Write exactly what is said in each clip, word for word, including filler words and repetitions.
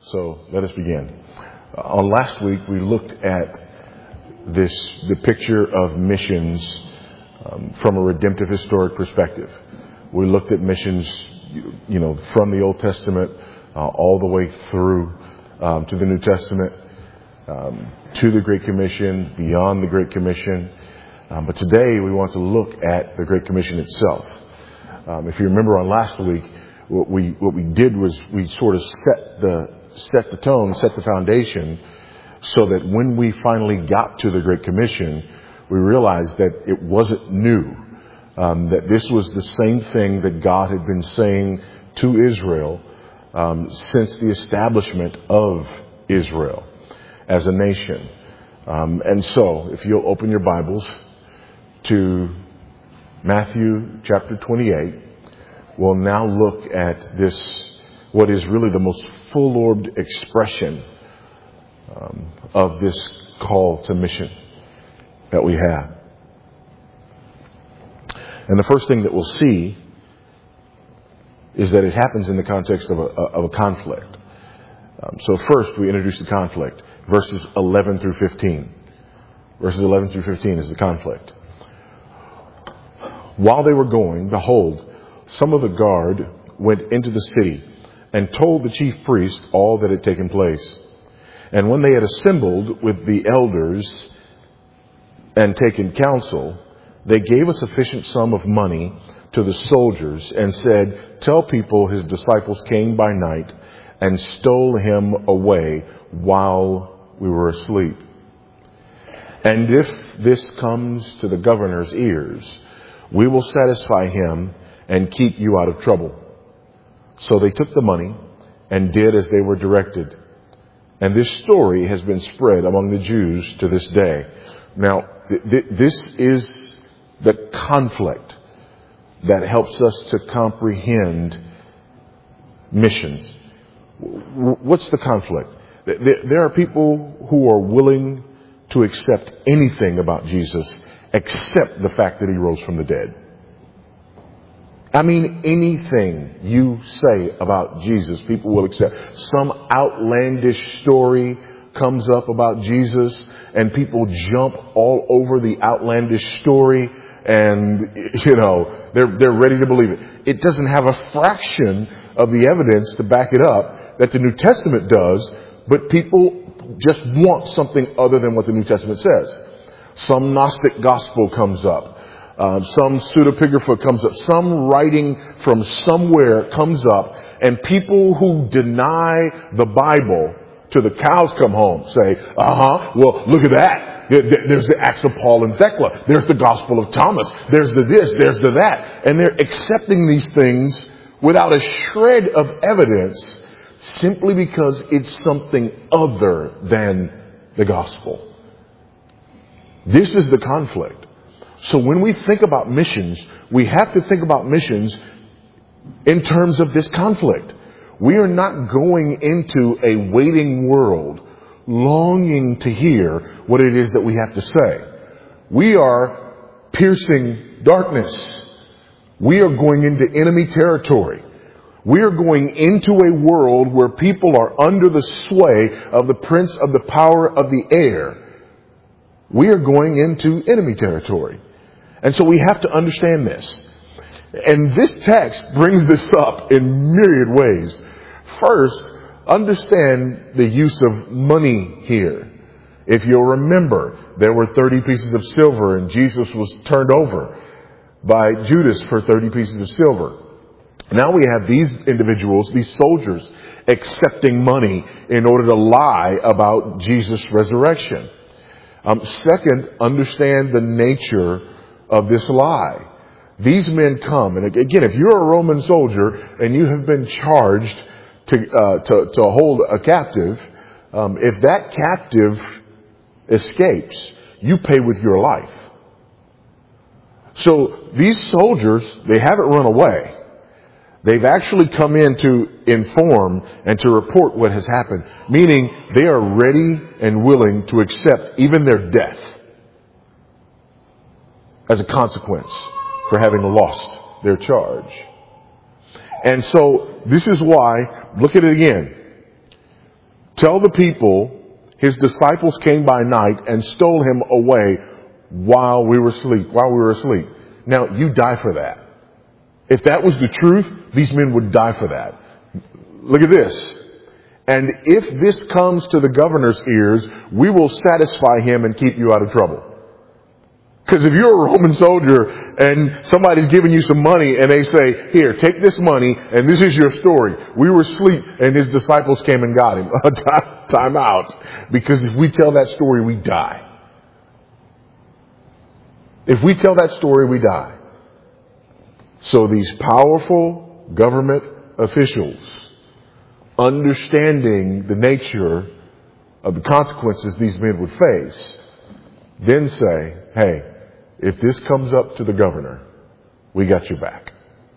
So let us begin. Uh, on last week, we looked at this, the picture of missions um, from a redemptive historic perspective. We looked at missions, you know, from the Old Testament uh, all the way through um, to the New Testament, um, to the Great Commission, beyond the Great Commission. Um, but today we want to look at the Great Commission itself. Um, if you remember on last week, what we what we did was we sort of set the set the tone, set the foundation, so that when we finally got to the Great Commission, we realized that it wasn't new. Um, that this was the same thing that God had been saying to Israel um, since the establishment of Israel as a nation. Um, and so, if you'll open your Bibles to Matthew chapter twenty-eight, we'll now look at this, what is really the most full-orbed expression um, of this call to mission that we have. And the first thing that we'll see is that it happens in the context of a, of a conflict. Um, so first we introduce the conflict. Verses eleven through fifteen. Verses eleven through fifteen is the conflict. While they were going, behold, some of the guard went into the city and told the chief priest all that had taken place. And when they had assembled with the elders and taken counsel, they gave a sufficient sum of money to the soldiers and said, "Tell people his disciples came by night and stole him away while we were asleep. And if this comes to the governor's ears, we will satisfy him and keep you out of trouble." So they took the money and did as they were directed. And this story has been spread among the Jews to this day. Now, th- th- this is the conflict that helps us to comprehend missions. W- what's the conflict? Th- there are people who are willing to accept anything about Jesus except the fact that he rose from the dead. I mean, anything you say about Jesus, people will accept. Some outlandish story comes up about Jesus and people jump all over the outlandish story and, you know, they're, they're ready to believe it. It doesn't have a fraction of the evidence to back it up that the New Testament does, but people just want something other than what the New Testament says. Some Gnostic gospel comes up. Um, some pseudepigrapha comes up. Some writing from somewhere comes up. And people who deny the Bible till the cows come home say, uh-huh, well, look at that. There's the Acts of Paul and Thecla. There's the Gospel of Thomas. There's the this, there's the that. And they're accepting these things without a shred of evidence simply because it's something other than the gospel. This is the conflict. So when we think about missions, we have to think about missions in terms of this conflict. We are not going into a waiting world longing to hear what it is that we have to say. We are piercing darkness. We are going into enemy territory. We are going into a world where people are under the sway of the prince of the power of the air. We are going into enemy territory. And so we have to understand this. And this text brings this up in myriad ways. First, understand the use of money here. If you'll remember, there were thirty pieces of silver and Jesus was turned over by Judas for thirty pieces of silver. Now we have these individuals, these soldiers, accepting money in order to lie about Jesus' resurrection. Um, second, understand the nature of this lie. These men come, and again, if you're a Roman soldier and you have been charged to uh, to, to hold a captive, um, if that captive escapes, you pay with your life. So these soldiers, they haven't run away. They've actually come in to inform and to report what has happened, meaning they are ready and willing to accept even their death as a consequence for having lost their charge. And so this is why, look at it again. Tell the people his disciples came by night and stole him away while we were asleep, while we were asleep. Now, you die for that. If that was the truth, these men would die for that. Look at this. And if this comes to the governor's ears, we will satisfy him and keep you out of trouble. Because if you're a Roman soldier and somebody's giving you some money and they say, here, take this money and this is your story. We were asleep and his disciples came and got him. Time out. Because if we tell that story, we die. If we tell that story, we die. So these powerful government officials, understanding the nature of the consequences these men would face, then say, hey, if this comes up to the governor, we got your back.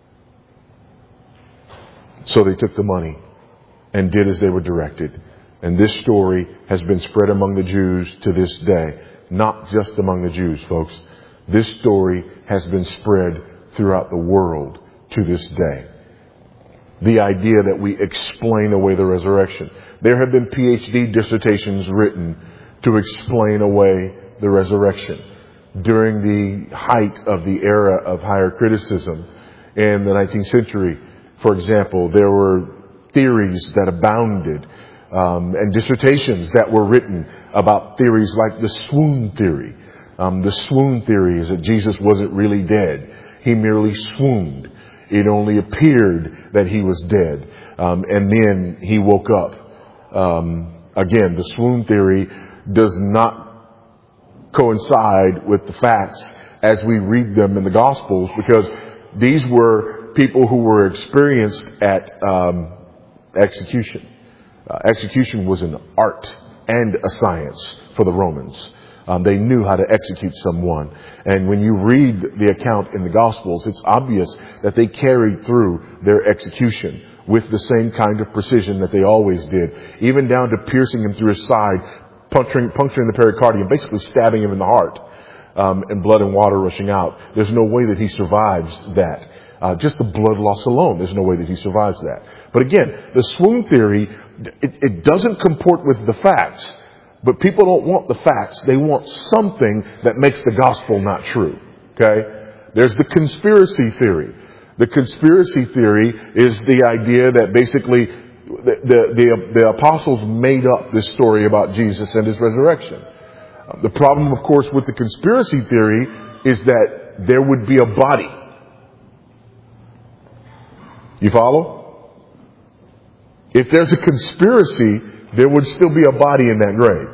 So they took the money and did as they were directed. And this story has been spread among the Jews to this day. Not just among the Jews, folks. This story has been spread throughout the world to this day. The idea that we explain away the resurrection. There have been P H D dissertations written to explain away the resurrection. During the height of the era of higher criticism in the nineteenth century, for example, there were theories that abounded um, and dissertations that were written about theories like the swoon theory. Um, the swoon theory is that Jesus wasn't really dead. He merely swooned. It only appeared that he was dead. Um, and then he woke up. Um, again, the swoon theory does not coincide with the facts as we read them in the Gospels, because these were people who were experienced at um, execution. Uh, execution was an art and a science for the Romans. Um, they knew how to execute someone. And when you read the account in the Gospels, it's obvious that they carried through their execution with the same kind of precision that they always did, even down to piercing him through his side, puncturing, puncturing the pericardium, basically stabbing him in the heart, um, and blood and water rushing out. There's no way that he survives that. Uh, just the blood loss alone, there's no way that he survives that. But again, the swoon theory, it, it doesn't comport with the facts. But people don't want the facts. They want something that makes the gospel not true. Okay? There's the conspiracy theory. The conspiracy theory is the idea that basically the, the, the, the apostles made up this story about Jesus and his resurrection. The problem, of course, with the conspiracy theory is that there would be a body. You follow? If there's a conspiracy, there would still be a body in that grave.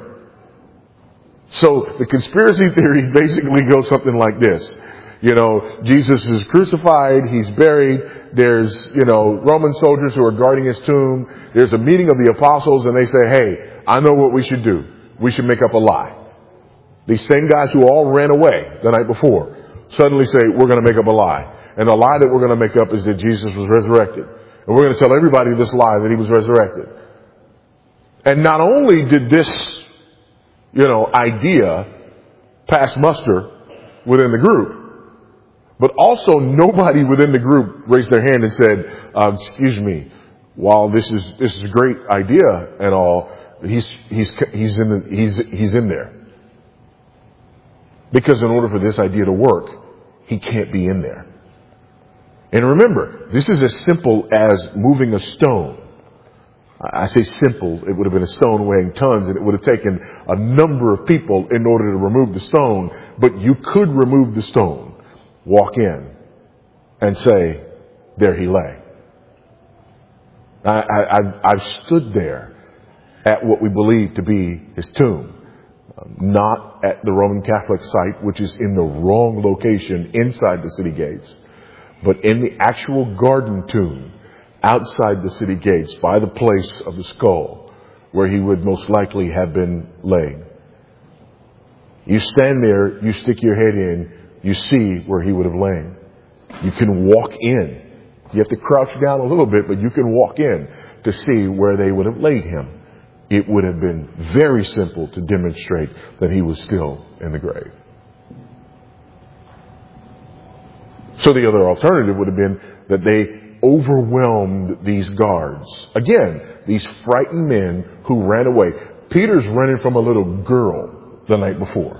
So the conspiracy theory basically goes something like this. You know, Jesus is crucified, he's buried, there's, you know, Roman soldiers who are guarding his tomb, there's a meeting of the apostles and they say, hey, I know what we should do. We should make up a lie. These same guys who all ran away the night before suddenly say, we're going to make up a lie. And the lie that we're going to make up is that Jesus was resurrected. And we're going to tell everybody this lie that he was resurrected. And not only did this, you know, idea pass muster within the group, but also nobody within the group raised their hand and said, uh, excuse me, while this is, this is a great idea and all, he's, he's, he's in the, he's, he's in there. Because in order for this idea to work, he can't be in there. And remember, this is as simple as moving a stone. I say simple, it would have been a stone weighing tons, and it would have taken a number of people in order to remove the stone. But you could remove the stone, walk in, and say, there he lay. I, I, I've, I've stood there at what we believe to be his tomb. Not at the Roman Catholic site, which is in the wrong location inside the city gates, but in the actual garden tomb outside the city gates by the place of the skull where he would most likely have been laid. You stand there, you stick your head in, you see where he would have lain. You can walk in. You have to crouch down a little bit, but you can walk in to see where they would have laid him. It would have been very simple to demonstrate that he was still in the grave. So the other alternative would have been that they overwhelmed these guards. Again, these frightened men who ran away. Peter's running from a little girl the night before.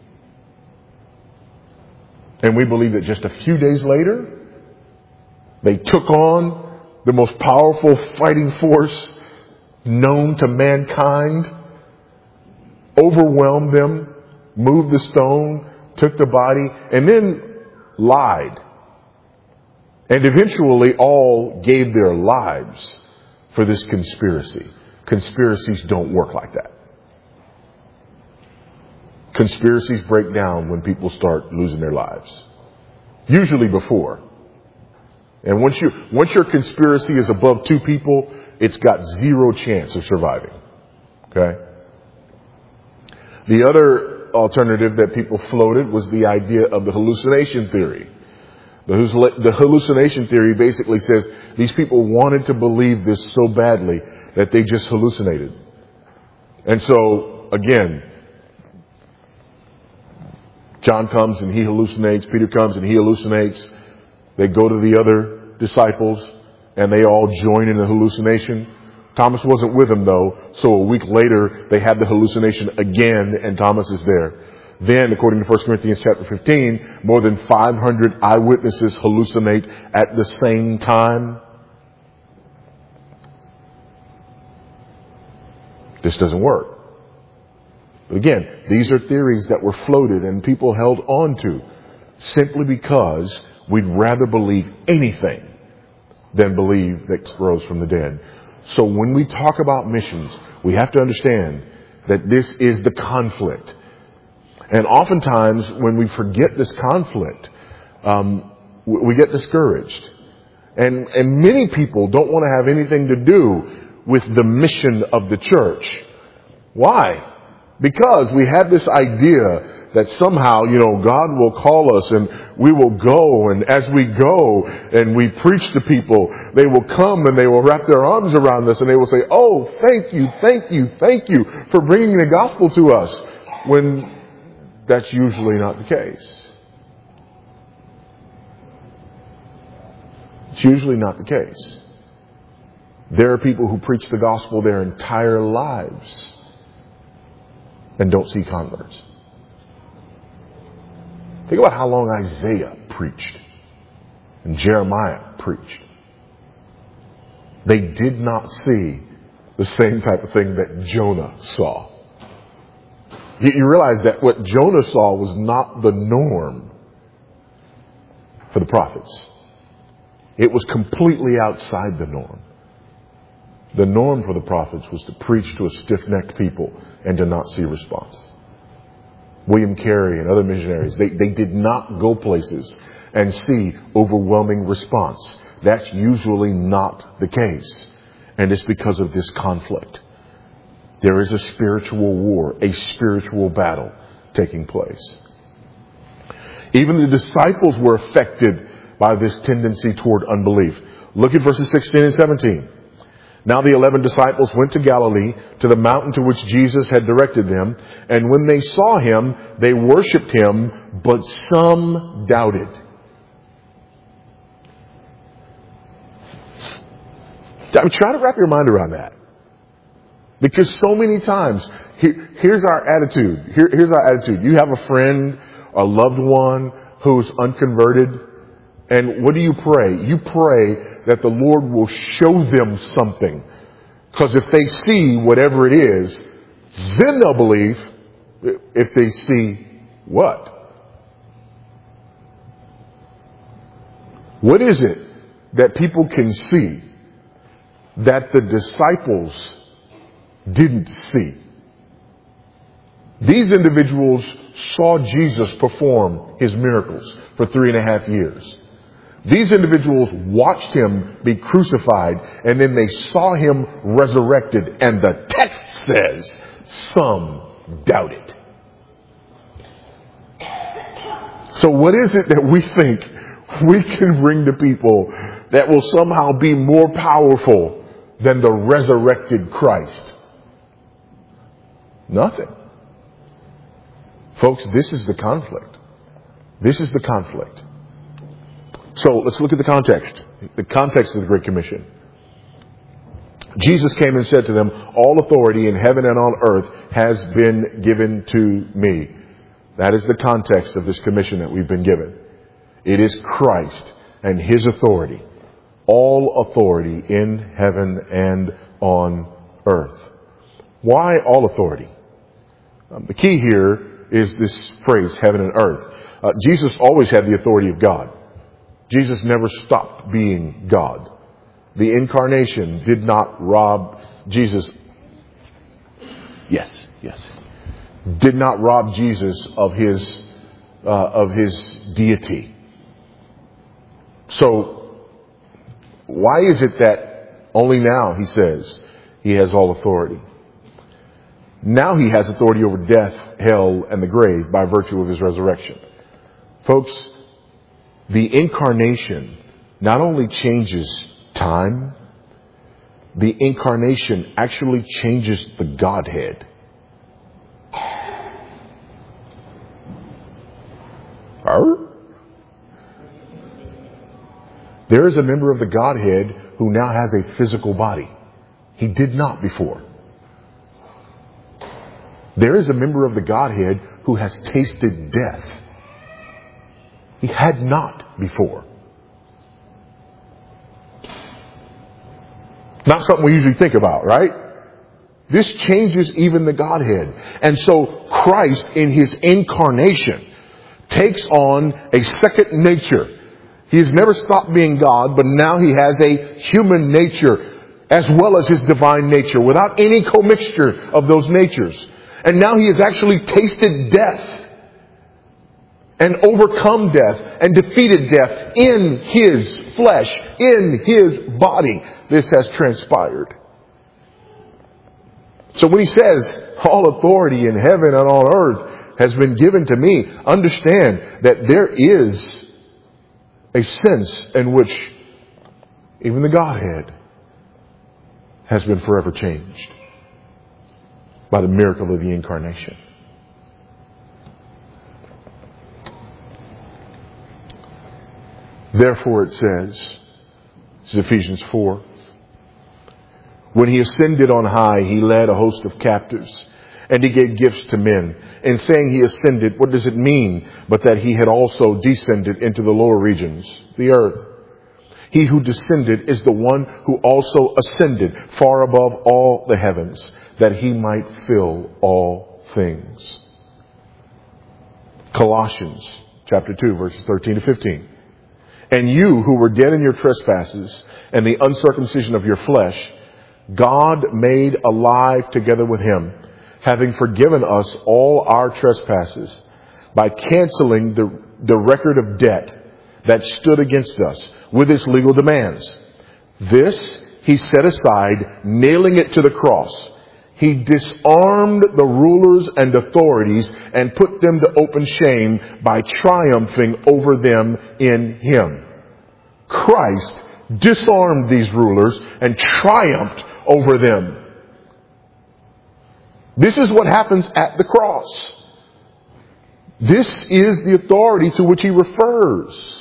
And we believe that just a few days later, they took on the most powerful fighting force known to mankind, overwhelmed them, moved the stone, took the body, and then lied. And eventually all gave their lives for this conspiracy. Conspiracies don't work like that. Conspiracies break down when people start losing their lives. Usually before. And once you, once your conspiracy is above two people, it's got zero chance of surviving. Okay? The other alternative that people floated was the idea of the hallucination theory. The, the hallucination theory basically says these people wanted to believe this so badly that they just hallucinated. And so, again, John comes and he hallucinates. Peter comes and he hallucinates. They go to the other disciples and they all join in the hallucination. Thomas wasn't with them though. So a week later they had the hallucination again and Thomas is there. Then, according to First Corinthians chapter fifteen, more than five hundred eyewitnesses hallucinate at the same time. This doesn't work. But again, these are theories that were floated and people held on to simply because we'd rather believe anything than believe that rose from the dead. So when we talk about missions, we have to understand that this is the conflict. And oftentimes when we forget this conflict, um, we get discouraged. And, and many people don't want to have anything to do with the mission of the church. Why? Because we have this idea that somehow, you know, God will call us and we will go. And as we go and we preach to people, they will come and they will wrap their arms around us and they will say, oh, thank you, thank you, thank you for bringing the gospel to us. When that's usually not the case. It's usually not the case. There are people who preach the gospel their entire lives and don't see converts. Think about how long Isaiah preached and Jeremiah preached. They did not see the same type of thing that Jonah saw. You, you realize that what Jonah saw was not the norm for the prophets. It was completely outside the norm. The norm for the prophets was to preach to a stiff-necked people and to not see response. William Carey and other missionaries, they, they did not go places and see overwhelming response. That's usually not the case. And it's because of this conflict. There is a spiritual war, a spiritual battle taking place. Even the disciples were affected by this tendency toward unbelief. Look at verses sixteen and seventeen. Now the eleven disciples went to Galilee, to the mountain to which Jesus had directed them. And when they saw him, they worshipped him, but some doubted. I mean, try to wrap your mind around that. Because so many times, here, here's our attitude. Here, here's our attitude. You have a friend, a loved one who's unconverted. And what do you pray? You pray that the Lord will show them something. Because if they see whatever it is, then they'll believe. If they see what? What is it that people can see that the disciples didn't see? These individuals saw Jesus perform his miracles for three and a half years. These individuals watched him be crucified and then they saw him resurrected. And the text says some doubted. So what is it that we think we can bring to people that will somehow be more powerful than the resurrected Christ? Nothing. Folks, this is the conflict. This is the conflict. So let's look at the context. The context of the Great Commission. Jesus came and said to them, all authority in heaven and on earth has been given to me. That is the context of this commission that we've been given. It is Christ and His authority. All authority in heaven and on earth. Why all authority? Um, the key here is this phrase, heaven and earth. Uh, Jesus always had the authority of God. Jesus never stopped being God. The incarnation did not rob Jesus. Yes, yes. Did not rob Jesus of his uh, of his deity. So, why is it that only now, he says, he has all authority? Now he has authority over death, hell, and the grave by virtue of his resurrection. Folks, the incarnation not only changes time, the incarnation actually changes the Godhead. Arr? There is a member of the Godhead who now has a physical body. He did not before. There is a member of the Godhead who has tasted death. He had not before. Not something we usually think about, right? This changes even the Godhead. And so Christ in His incarnation takes on a second nature. He has never stopped being God, but now He has a human nature as well as His divine nature without any commixture of those natures. And now He has actually tasted death and overcome death and defeated death in His flesh, in His body. This has transpired. So when He says, all authority in heaven and on earth has been given to me, understand that there is a sense in which even the Godhead has been forever changed by the miracle of the incarnation. Therefore it says, this is Ephesians four, when He ascended on high, He led a host of captives, and He gave gifts to men. In saying He ascended, what does it mean but that He had also descended into the lower regions, the earth? He who descended is the one who also ascended far above all the heavens, that He might fill all things. Colossians chapter two, verses thirteen to fifteen. And you who were dead in your trespasses and the uncircumcision of your flesh, God made alive together with Him, having forgiven us all our trespasses by canceling the, the record of debt that stood against us with its legal demands. This He set aside, nailing it to the cross. He disarmed the rulers and authorities and put them to open shame by triumphing over them in Him. Christ disarmed these rulers and triumphed over them. This is what happens at the cross. This is the authority to which He refers.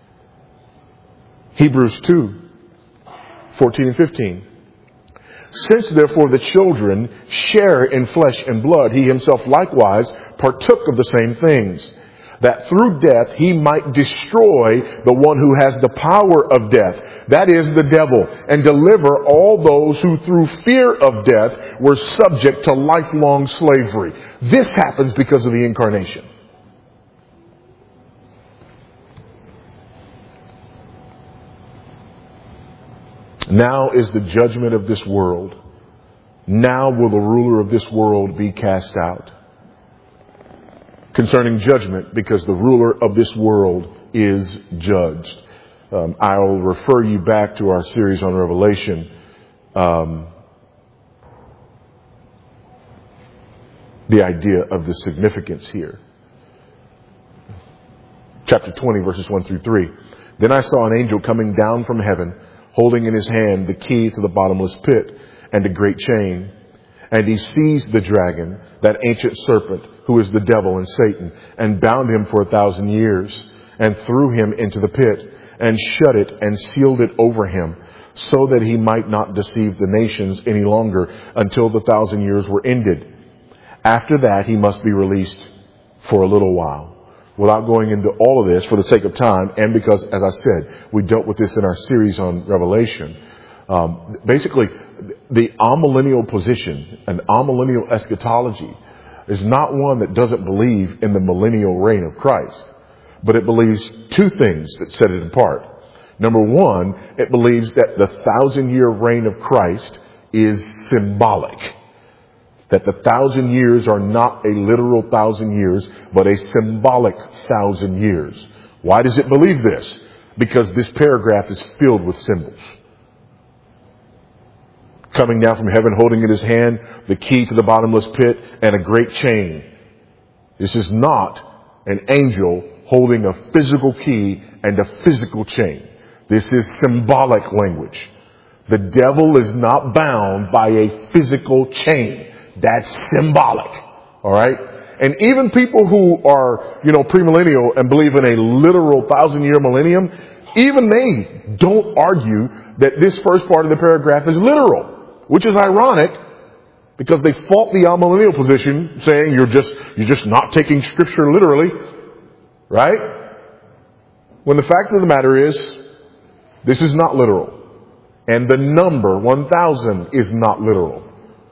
Hebrews two, fourteen and fifteen. Since therefore the children share in flesh and blood, He Himself likewise partook of the same things, that through death He might destroy the one who has the power of death, that is the devil, and deliver all those who through fear of death were subject to lifelong slavery. This happens because of the incarnation. Now is the judgment of this world. Now will the ruler of this world be cast out. Concerning judgment, because the ruler of this world is judged. Um, I'll refer you back to our series on Revelation. Um, the idea of the significance here. Chapter twenty, verses one through three. Then I saw an angel coming down from heaven, holding in his hand the key to the bottomless pit and a great chain. And he seized the dragon, that ancient serpent, who is the devil and Satan, and bound him for a thousand years, and threw him into the pit, and shut it and sealed it over him, so that he might not deceive the nations any longer until the thousand years were ended. After that, he must be released for a little while. Without going into all of this for the sake of time, and because, as I said, we dealt with this in our series on Revelation, um, basically, the amillennial position, an amillennial eschatology, is not one that doesn't believe in the millennial reign of Christ, but it believes two things that set it apart. Number one, it believes that the thousand-year reign of Christ is symbolic. That the thousand years are not a literal thousand years, but a symbolic thousand years. Why does it believe this? Because this paragraph is filled with symbols. Coming down from heaven, holding in his hand the key to the bottomless pit and a great chain. This is not an angel holding a physical key and a physical chain. This is symbolic language. The devil is not bound by a physical chain. That's symbolic. All right? And even people who are, you know, premillennial and believe in a literal thousand year millennium, even they don't argue that this first part of the paragraph is literal, which is ironic because they fault the amillennial position, saying you're just, you're just not taking scripture literally. Right? When the fact of the matter is, this is not literal. And the number one thousand is not literal.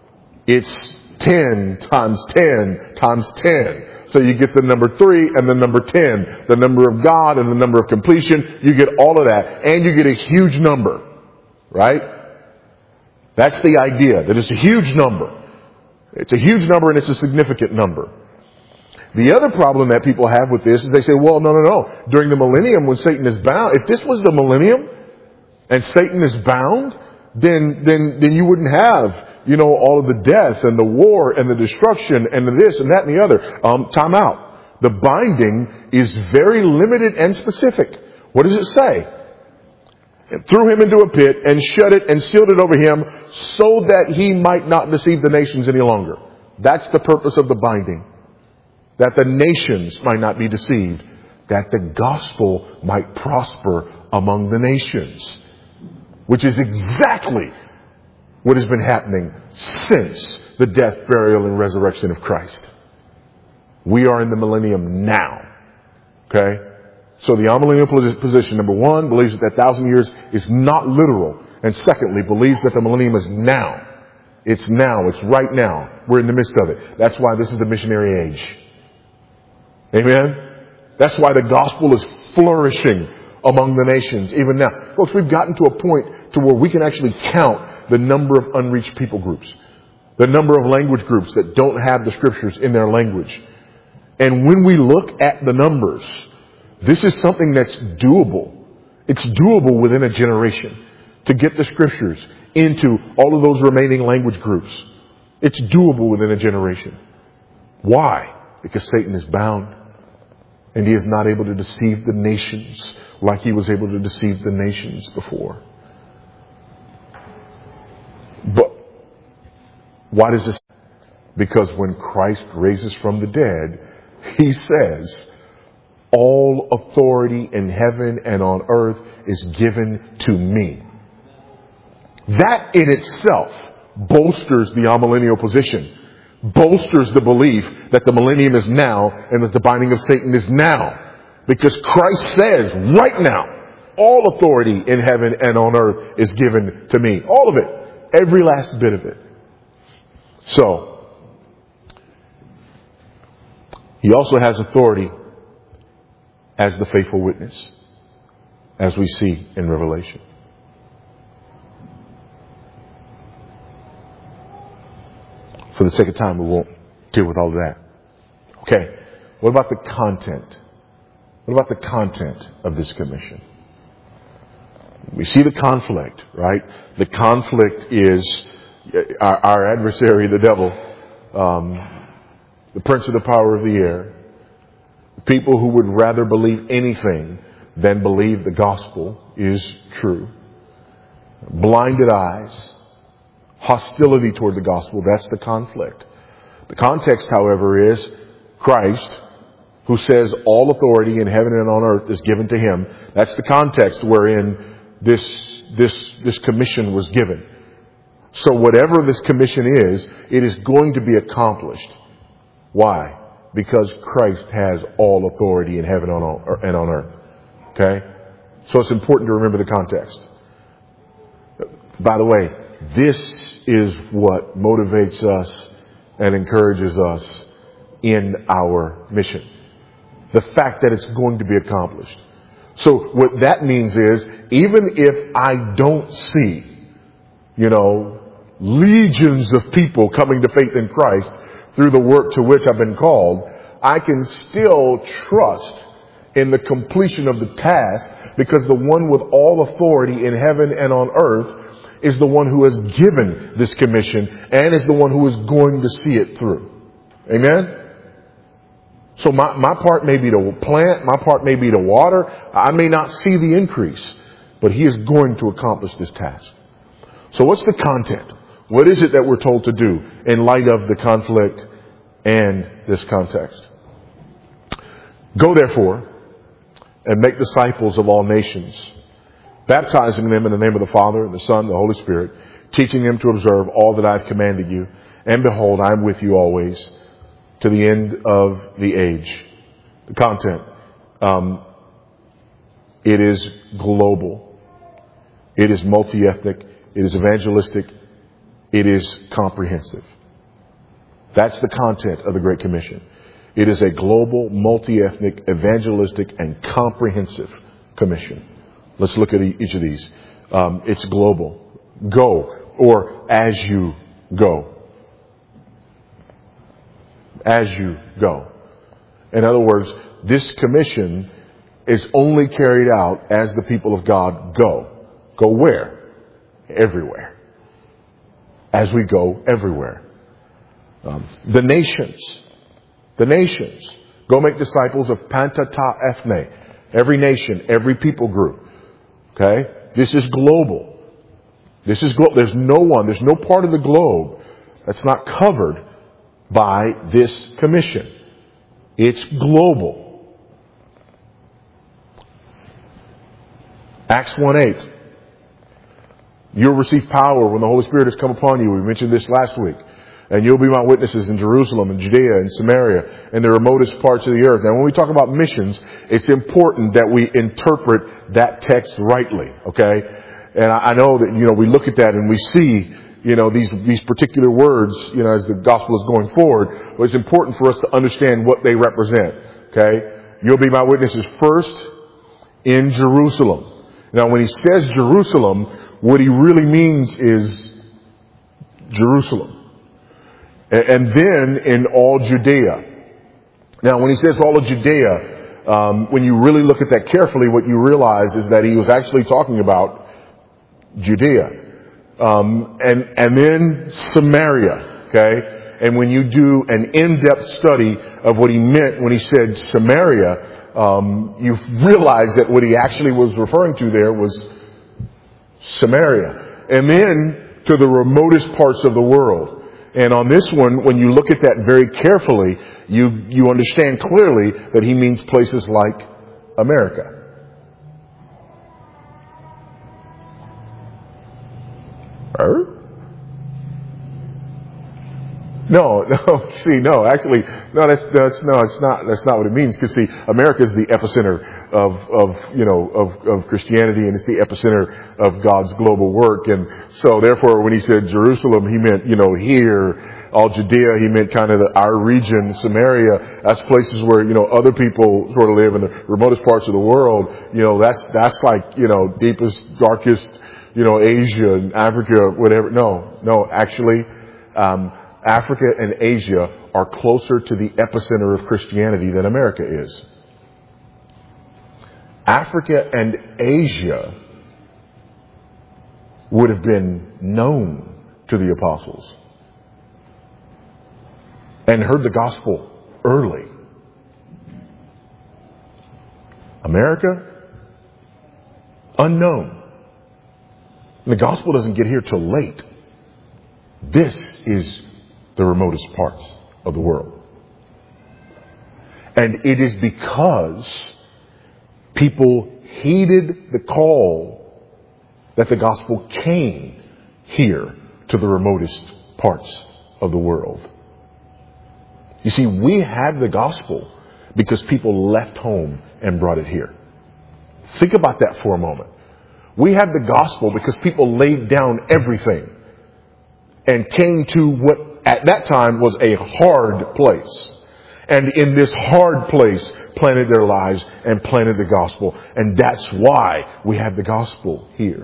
It's ten times ten times ten. So you get the number three and the number ten. The number of God and the number of completion. You get all of that. And you get a huge number. Right? That's the idea. That it's a huge number. It's a huge number and it's a significant number. The other problem that people have with this is they say, well, no, no, no. During the millennium when Satan is bound, if this was the millennium and Satan is bound, then, then, then you wouldn't have, you know, all of the death and the war and the destruction and the this and that and the other. Um, time out. The binding is very limited and specific. What does it say? And threw him into a pit and shut it and sealed it over him so that he might not deceive the nations any longer. That's the purpose of the binding. That the nations might not be deceived. That the gospel might prosper among the nations. Which is exactly what has been happening since the death, burial, and resurrection of Christ. We are in the millennium now. Okay? So the amillennial position, number one, believes that that thousand years is not literal. And secondly, believes that the millennium is now. It's now. It's right now. We're in the midst of it. That's why this is the missionary age. Amen? That's why the gospel is flourishing among the nations even now. Folks, we've gotten to a point to where we can actually count the number of unreached people groups. The number of language groups that don't have the scriptures in their language. And when we look at the numbers, this is something that's doable. It's doable within a generation to get the scriptures into all of those remaining language groups. It's doable within a generation. Why? Because Satan is bound. And he is not able to deceive the nations like he was able to deceive the nations before. But why does this? Because when Christ raises from the dead, he says, all authority in heaven and on earth is given to me. That in itself bolsters the amillennial position. Bolsters the belief that the millennium is now and that the binding of Satan is now. Because Christ says right now, all authority in heaven and on earth is given to me. All of it. Every last bit of it. So, he also has authority as the faithful witness, as we see in Revelation. For the sake of time, we won't deal with all of that. Okay. What about the content? What about the content of this commission? We see the conflict, right? The conflict is our, our adversary, the devil, um, the prince of the power of the air, people who would rather believe anything than believe the gospel is true. Blinded eyes, hostility toward the gospel, that's the conflict. The context, however, is Christ who says all authority in heaven and on earth is given to him. That's the context wherein this, this, this commission was given. So whatever this commission is, it is going to be accomplished. Why? Because Christ has all authority in heaven and on earth. Okay? So it's important to remember the context. By the way, this is what motivates us and encourages us in our mission. The fact that it's going to be accomplished. So what that means is, even if I don't see, you know, legions of people coming to faith in Christ through the work to which I've been called, I can still trust in the completion of the task, because the one with all authority in heaven and on earth is the one who has given this commission and is the one who is going to see it through. Amen? So my, my part may be to plant, my part may be to water. I may not see the increase, but he is going to accomplish this task. So what's the content? What is it that we're told to do in light of the conflict and this context? Go therefore and make disciples of all nations, baptizing them in the name of the Father and the Son and the Holy Spirit, teaching them to observe all that I have commanded you. And behold, I am with you always to the end of the age. The content. Um, it is global. It is multi-ethnic. It is evangelistic. It is comprehensive. That's the content of the Great Commission. It is a global, multi-ethnic, evangelistic, and comprehensive commission. Let's look at each of these. Um, it's global. Go, or as you go. As you go. In other words, this commission is only carried out as the people of God go. Go where? Everywhere. As we go everywhere. Um, the nations. The nations. Go make disciples of Pantata Ethne. Every nation, every people group. Okay? This is global. This is global. There's no one, there's no part of the globe that's not covered by this commission. It's global. Acts one eight. You'll receive power when the Holy Spirit has come upon you. We mentioned this last week. And you'll be my witnesses in Jerusalem and Judea and Samaria and the remotest parts of the earth. Now, when we talk about missions, it's important that we interpret that text rightly, okay? And I know that, you know, we look at that and we see, you know, these, these particular words, you know, as the gospel is going forward. But it's important for us to understand what they represent, okay? You'll be my witnesses first in Jerusalem. Now, when he says Jerusalem, what he really means is Jerusalem. And then in all Judea. Now, when he says all of Judea, um, when you really look at that carefully, what you realize is that he was actually talking about Judea. Um, and, and then Samaria, okay? And when you do an in-depth study of what he meant when he said Samaria, um, you realize that what he actually was referring to there was Samaria. And then to the remotest parts of the world. And on this one, when you look at that very carefully, you, you understand clearly that he means places like America. Er? No, no, see, no, actually, no, that's, that's, no, it's not, that's not what it means. Because see, America is the epicenter of, of, you know, of, of Christianity, and it's the epicenter of God's global work. And so therefore, when he said Jerusalem, he meant, you know, here, all Judea, he meant kind of the, our region, Samaria. That's places where, you know, other people sort of live in the remotest parts of the world. You know, that's, that's like, you know, deepest, darkest, you know, Asia and Africa, whatever. No, no, actually, um, Africa and Asia are closer to the epicenter of Christianity than America is. Africa and Asia would have been known to the apostles and heard the gospel early. America, unknown. And the gospel doesn't get here till late. This is the remotest parts of the world. And it is because people heeded the call that the gospel came here to the remotest parts of the world. You see, we have the gospel because people left home and brought it here. Think about that for a moment. We have the gospel because people laid down everything and came to what at that time was a hard place. And in this hard place planted their lives and planted the gospel. And that's why we have the gospel here.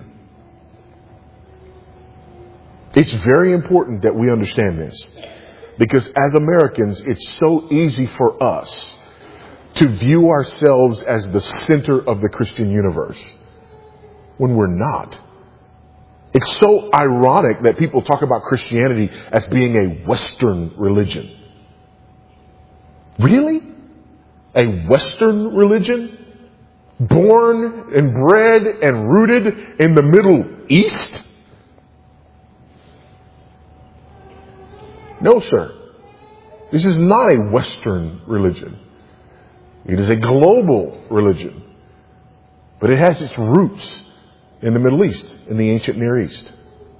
It's very important that we understand this. Because as Americans, it's so easy for us to view ourselves as the center of the Christian universe when we're not. It's so ironic that people talk about Christianity as being a Western religion. Really? A Western religion? Born and bred and rooted in the Middle East? No, sir. This is not a Western religion. It is a global religion. But it has its roots in the Middle East, in the ancient Near East.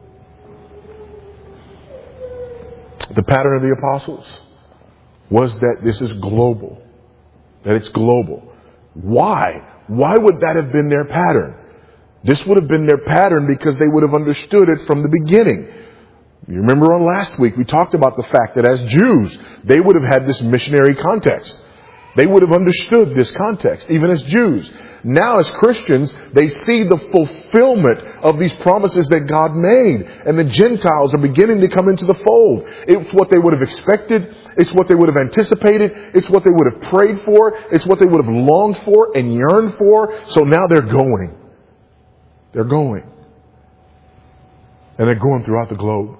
The pattern of the apostles was that this is global. That it's global. Why? Why would that have been their pattern? This would have been their pattern because they would have understood it from the beginning. You remember on last week we talked about the fact that as Jews, they would have had this missionary context. They would have understood this context, even as Jews. Now as Christians, they see the fulfillment of these promises that God made. And the Gentiles are beginning to come into the fold. It's what they would have expected. It's what they would have anticipated. It's what they would have prayed for. It's what they would have longed for and yearned for. So now they're going. They're going. And they're going throughout the globe.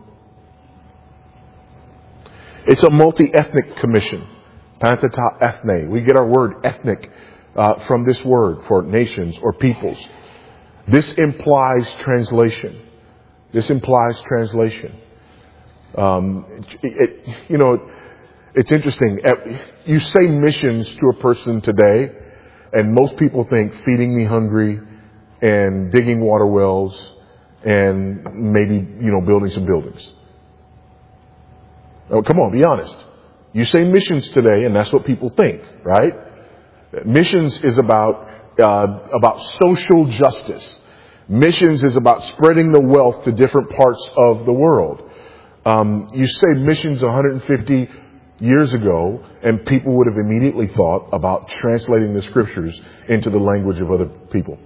It's a multi-ethnic commission. Pantata ethne. We get our word ethnic uh, from this word for nations or peoples. This implies translation. This implies translation. Um, it, it, you know, it's interesting. You say missions to a person today, and most people think feeding me hungry and digging water wells and maybe, you know, building some buildings. Oh, come on, be honest. You say missions today, and that's what people think, right? Missions is about uh, about social justice. Missions is about spreading the wealth to different parts of the world. Um, you say missions one hundred fifty years ago, and people would have immediately thought about translating the scriptures into the language of other people.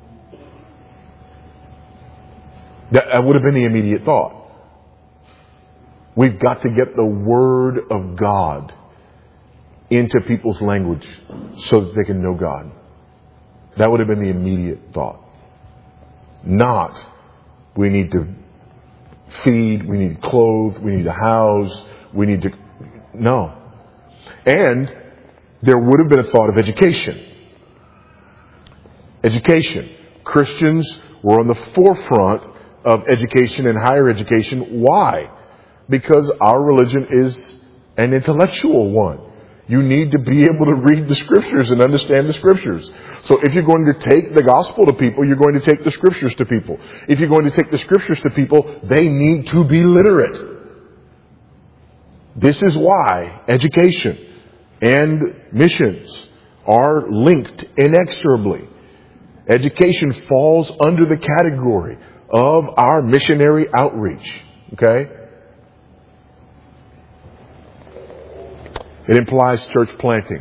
That would have been the immediate thought. We've got to get the Word of God into people's language so that they can know God. That would have been the immediate thought. Not, we need to feed, we need to clothe, we need to house, we need to... No. And there would have been a thought of education. Education. Christians were on the forefront of education and higher education. Why? Because our religion is an intellectual one. You need to be able to read the scriptures and understand the scriptures. So if you're going to take the gospel to people, you're going to take the scriptures to people. If you're going to take the scriptures to people, they need to be literate. This is why education and missions are linked inexorably. Education falls under the category of our missionary outreach. Okay? It implies church planting.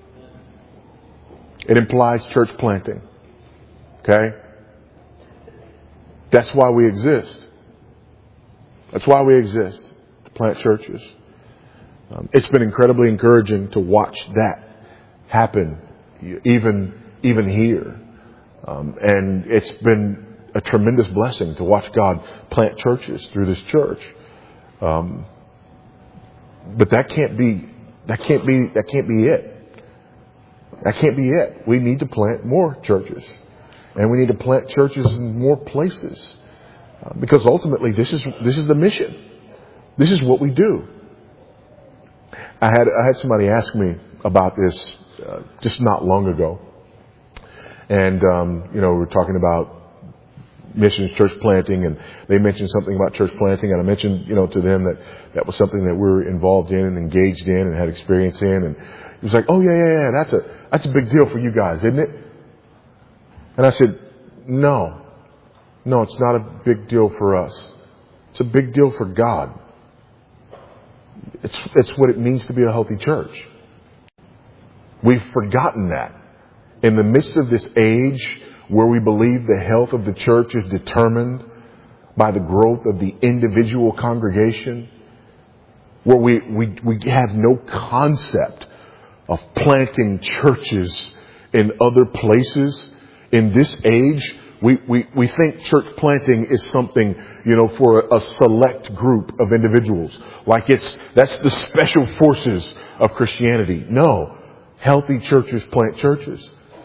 It implies church planting. Okay? That's why we exist. That's why we exist. To plant churches. Um, it's been incredibly encouraging to watch that happen, even, even here. Um, and it's been a tremendous blessing to watch God plant churches through this church. Um, but that can't be That can't be, that can't be it. That can't be it. We need to plant more churches. And we need to plant churches in more places. Uh, because ultimately this is, this is the mission. This is what we do. I had, I had somebody ask me about this uh, just not long ago. And, um, you know, we were talking about missions, church planting, and they mentioned something about church planting. And I mentioned, you know, to them that that was something that we were involved in and engaged in and had experience in. And he was like, oh, yeah, yeah, yeah, that's a, that's a big deal for you guys, isn't it? And I said, no, no, it's not a big deal for us. It's a big deal for God. It's, it's what it means to be a healthy church. We've forgotten that. In the midst of this age where we believe the health of the church is determined by the growth of the individual congregation, where we, we, we have no concept of planting churches in other places, in this age, we, we, we think church planting is something, you know, for a, a select group of individuals. Like it's, that's the special forces of Christianity. No. Healthy churches plant churches.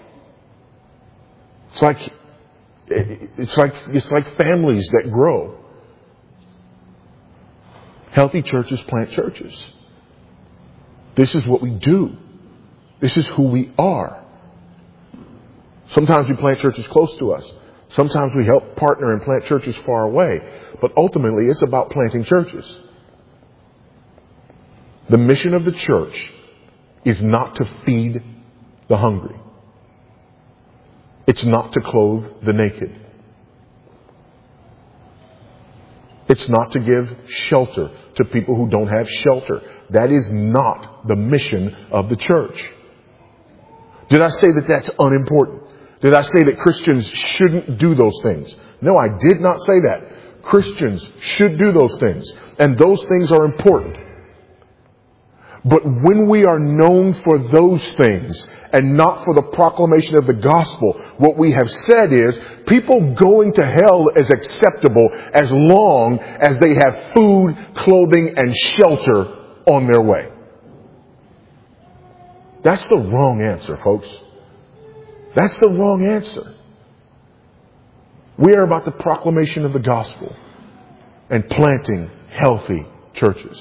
It's like, it's like, it's like families that grow. Healthy churches plant churches. This is what we do. This is who we are. Sometimes we plant churches close to us. Sometimes we help partner and plant churches far away. But ultimately, it's about planting churches. The mission of the church is not to feed the hungry. It's not to clothe the naked. It's not to give shelter to people who don't have shelter. That is not the mission of the church. Did I say that that's unimportant? Did I say that Christians shouldn't do those things? No, I did not say that. Christians should do those things. And those things are important. But when we are known for those things and not for the proclamation of the gospel, what we have said is people going to hell is acceptable as long as they have food, clothing, and shelter on their way. That's the wrong answer, folks. That's the wrong answer. We are about the proclamation of the gospel and planting healthy churches.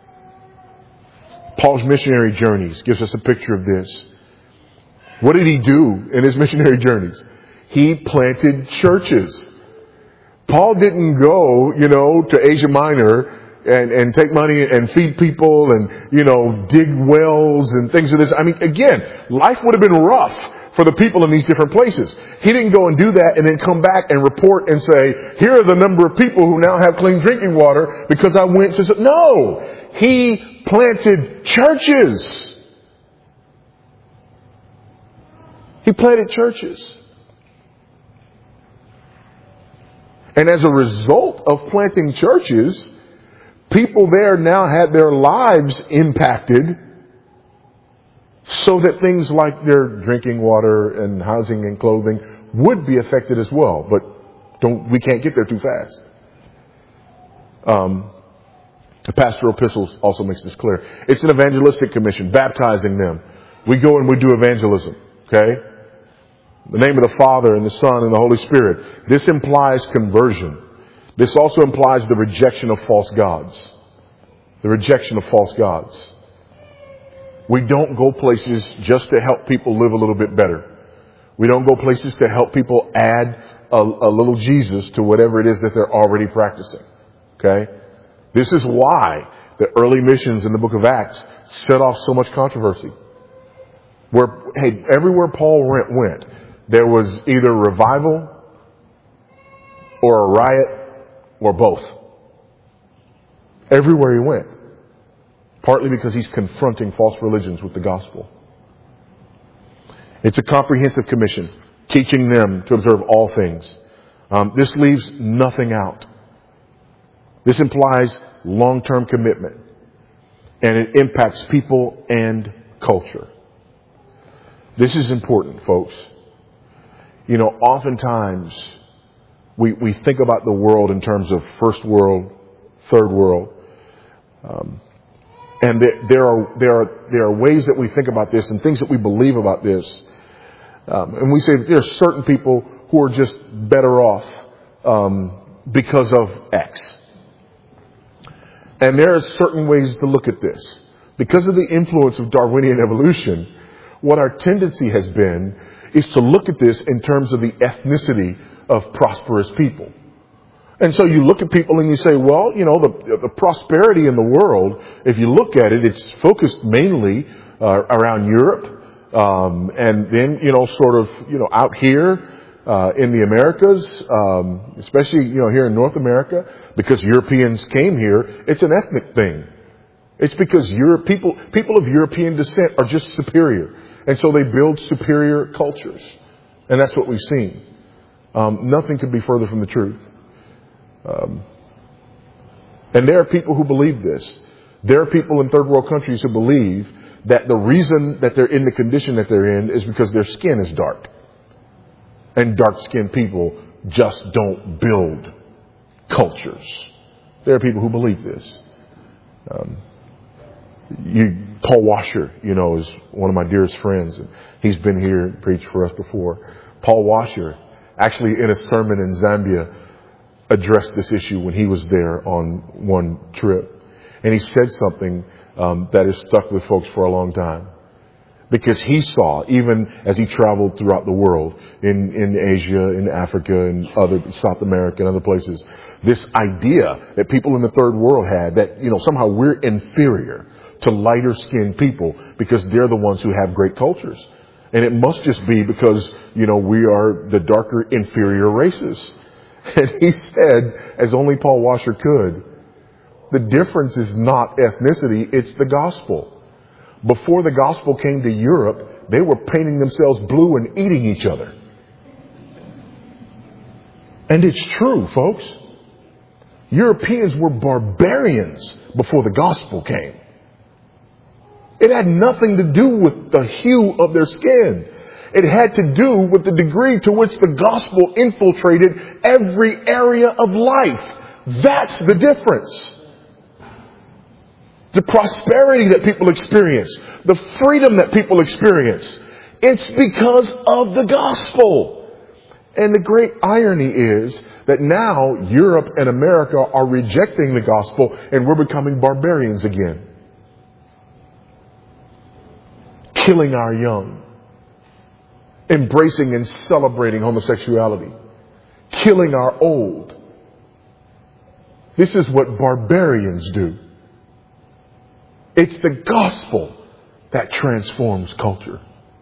Paul's missionary journeys gives us a picture of this. What did he do in his missionary journeys? He planted churches. Paul didn't go, you know, to Asia Minor and, and take money and feed people and, you know, dig wells and things of this. I mean, again, life would have been rough for the people in these different places. He didn't go and do that and then come back and report and say, here are the number of people who now have clean drinking water because I went to... No! He planted churches. He planted churches. And as a result of planting churches, people there now had their lives impacted so that things like their drinking water and housing and clothing would be affected as well. But don't, we can't get there too fast. Um, the pastoral epistles also makes this clear. It's an evangelistic commission, baptizing them. We go and we do evangelism. Okay? The name of the Father and the Son and the Holy Spirit. This implies conversion. This also implies the rejection of false gods. The rejection of false gods. We don't go places just to help people live a little bit better. We don't go places to help people add a, a little Jesus to whatever it is that they're already practicing. Okay? This is why the early missions in the book of Acts set off so much controversy. Where, hey, everywhere Paul went, went, there was either revival or a riot or both. Everywhere he went. Partly because he's confronting false religions with the gospel. It's a comprehensive commission, teaching them to observe all things. Um, this leaves nothing out. This implies long-term commitment. And it impacts people and culture. This is important, folks. You know, oftentimes we, we think about the world in terms of first world, third world. Um, And there are, there are, there are ways that we think about this and things that we believe about this. Um, and we say that there are certain people who are just better off, um, because of X. And there are certain ways to look at this. Because of the influence of Darwinian evolution, what our tendency has been is to look at this in terms of the ethnicity of prosperous people. And so you look at people and you say, well, you know, the, the prosperity in the world, if you look at it, it's focused mainly uh, around Europe, um, and then, you know, sort of, you know, out here uh, in the Americas, um, especially, you know, here in North America, because Europeans came here, it's an ethnic thing. It's because Europe, people, people of European descent are just superior. And so they build superior cultures. And that's what we've seen. Um, nothing could be further from the truth. Um, and there are people who believe this. There are people in third world countries who believe that the reason that they're in the condition that they're in is because their skin is dark. And dark-skinned people just don't build cultures. There are people who believe this. Um, you, Paul Washer, you know, is one of my dearest friends. And he's been here and preached for us before. Paul Washer, actually in a sermon in Zambia, addressed this issue when he was there on one trip. And he said something um, that has stuck with folks for a long time. Because he saw, even as he traveled throughout the world, in, in Asia, in Africa, and other South America and other places, this idea that people in the third world had that, you know, somehow we're inferior to lighter skinned people because they're the ones who have great cultures. And it must just be because, you know, we are the darker, inferior races. And he said, as only Paul Washer could, the difference is not ethnicity, it's the gospel. Before the gospel came to Europe, they were painting themselves blue and eating each other. And it's true, folks. Europeans were barbarians before the gospel came. It had nothing to do with the hue of their skin. It had to do with the degree to which the gospel infiltrated every area of life. That's the difference. The prosperity that people experience, the freedom that people experience, it's because of the gospel. And the great irony is that now Europe and America are rejecting the gospel and we're becoming barbarians again. Killing our young. Embracing and celebrating homosexuality. Killing our old. This is what barbarians do. It's the gospel that transforms culture.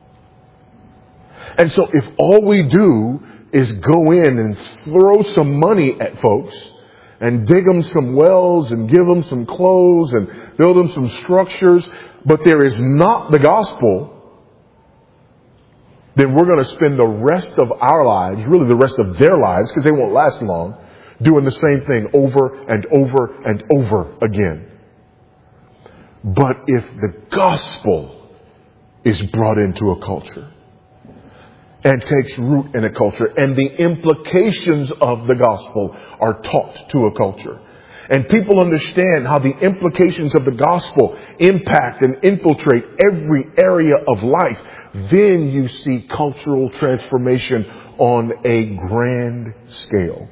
And so if all we do is go in and throw some money at folks and dig them some wells and give them some clothes and build them some structures, but there is not the gospel, then we're going to spend the rest of our lives, really the rest of their lives, because they won't last long, doing the same thing over and over and over again. But if the gospel is brought into a culture and takes root in a culture and the implications of the gospel are taught to a culture and people understand how the implications of the gospel impact and infiltrate every area of life, then you see cultural transformation on a grand scale.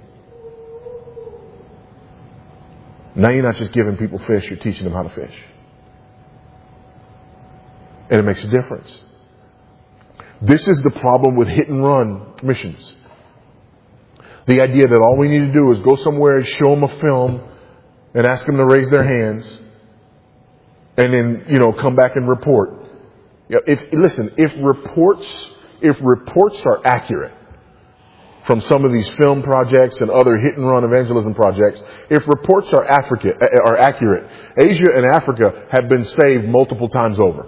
Now you're not just giving people fish, you're teaching them how to fish. And it makes a difference. This is the problem with hit and run missions. The idea that all we need to do is go somewhere and show them a film and ask them to raise their hands and then, you know, come back and report. You know, if, listen, if reports, if reports are accurate from some of these film projects and other hit and run evangelism projects, if reports are, Africa, are accurate, Asia and Africa have been saved multiple times over.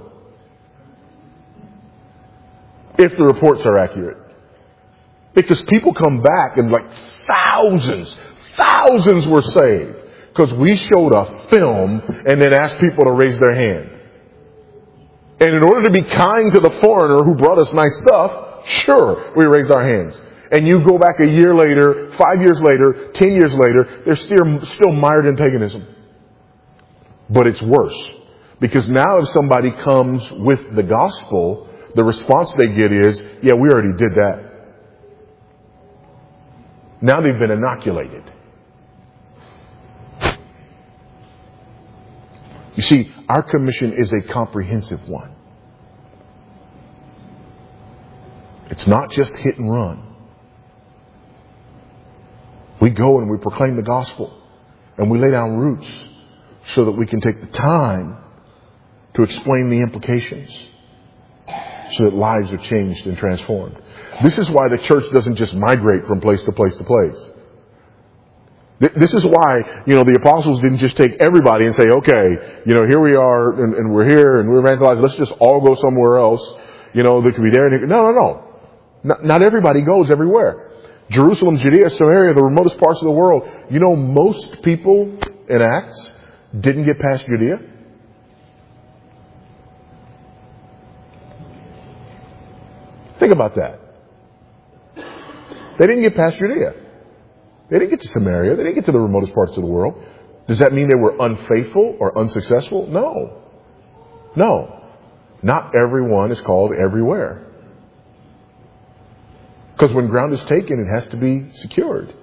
If the reports are accurate. Because people come back and like thousands, thousands were saved. Because we showed a film and then asked people to raise their hand. And in order to be kind to the foreigner who brought us nice stuff, sure, we raised our hands. And you go back a year later, five years later, ten years later, they're still, still mired in paganism. But it's worse. Because now if somebody comes with the gospel, the response they get is, yeah, we already did that. Now they've been inoculated. You see, our commission is a comprehensive one. It's not just hit and run. We go and we proclaim the gospel and we lay down roots so that we can take the time to explain the implications so that lives are changed and transformed. This is why the church doesn't just migrate from place to place to place. This is why, you know, the apostles didn't just take everybody and say, okay, you know, here we are and, and we're here and we're evangelizing. Let's just all go somewhere else. You know, they could be there. And no, no, no. Not, not everybody goes everywhere. Jerusalem, Judea, Samaria, the remotest parts of the world. You know, most people in Acts didn't get past Judea. Think about that. They didn't get past Judea. They didn't get to Samaria. They didn't get to the remotest parts of the world. Does that mean they were unfaithful or unsuccessful? No. No. Not everyone is called everywhere. Because when ground is taken, it has to be secured.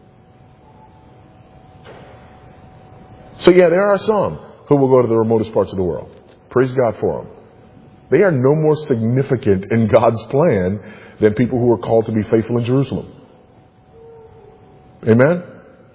So yeah, there are some who will go to the remotest parts of the world. Praise God for them. They are no more significant in God's plan than people who are called to be faithful in Jerusalem. Amen?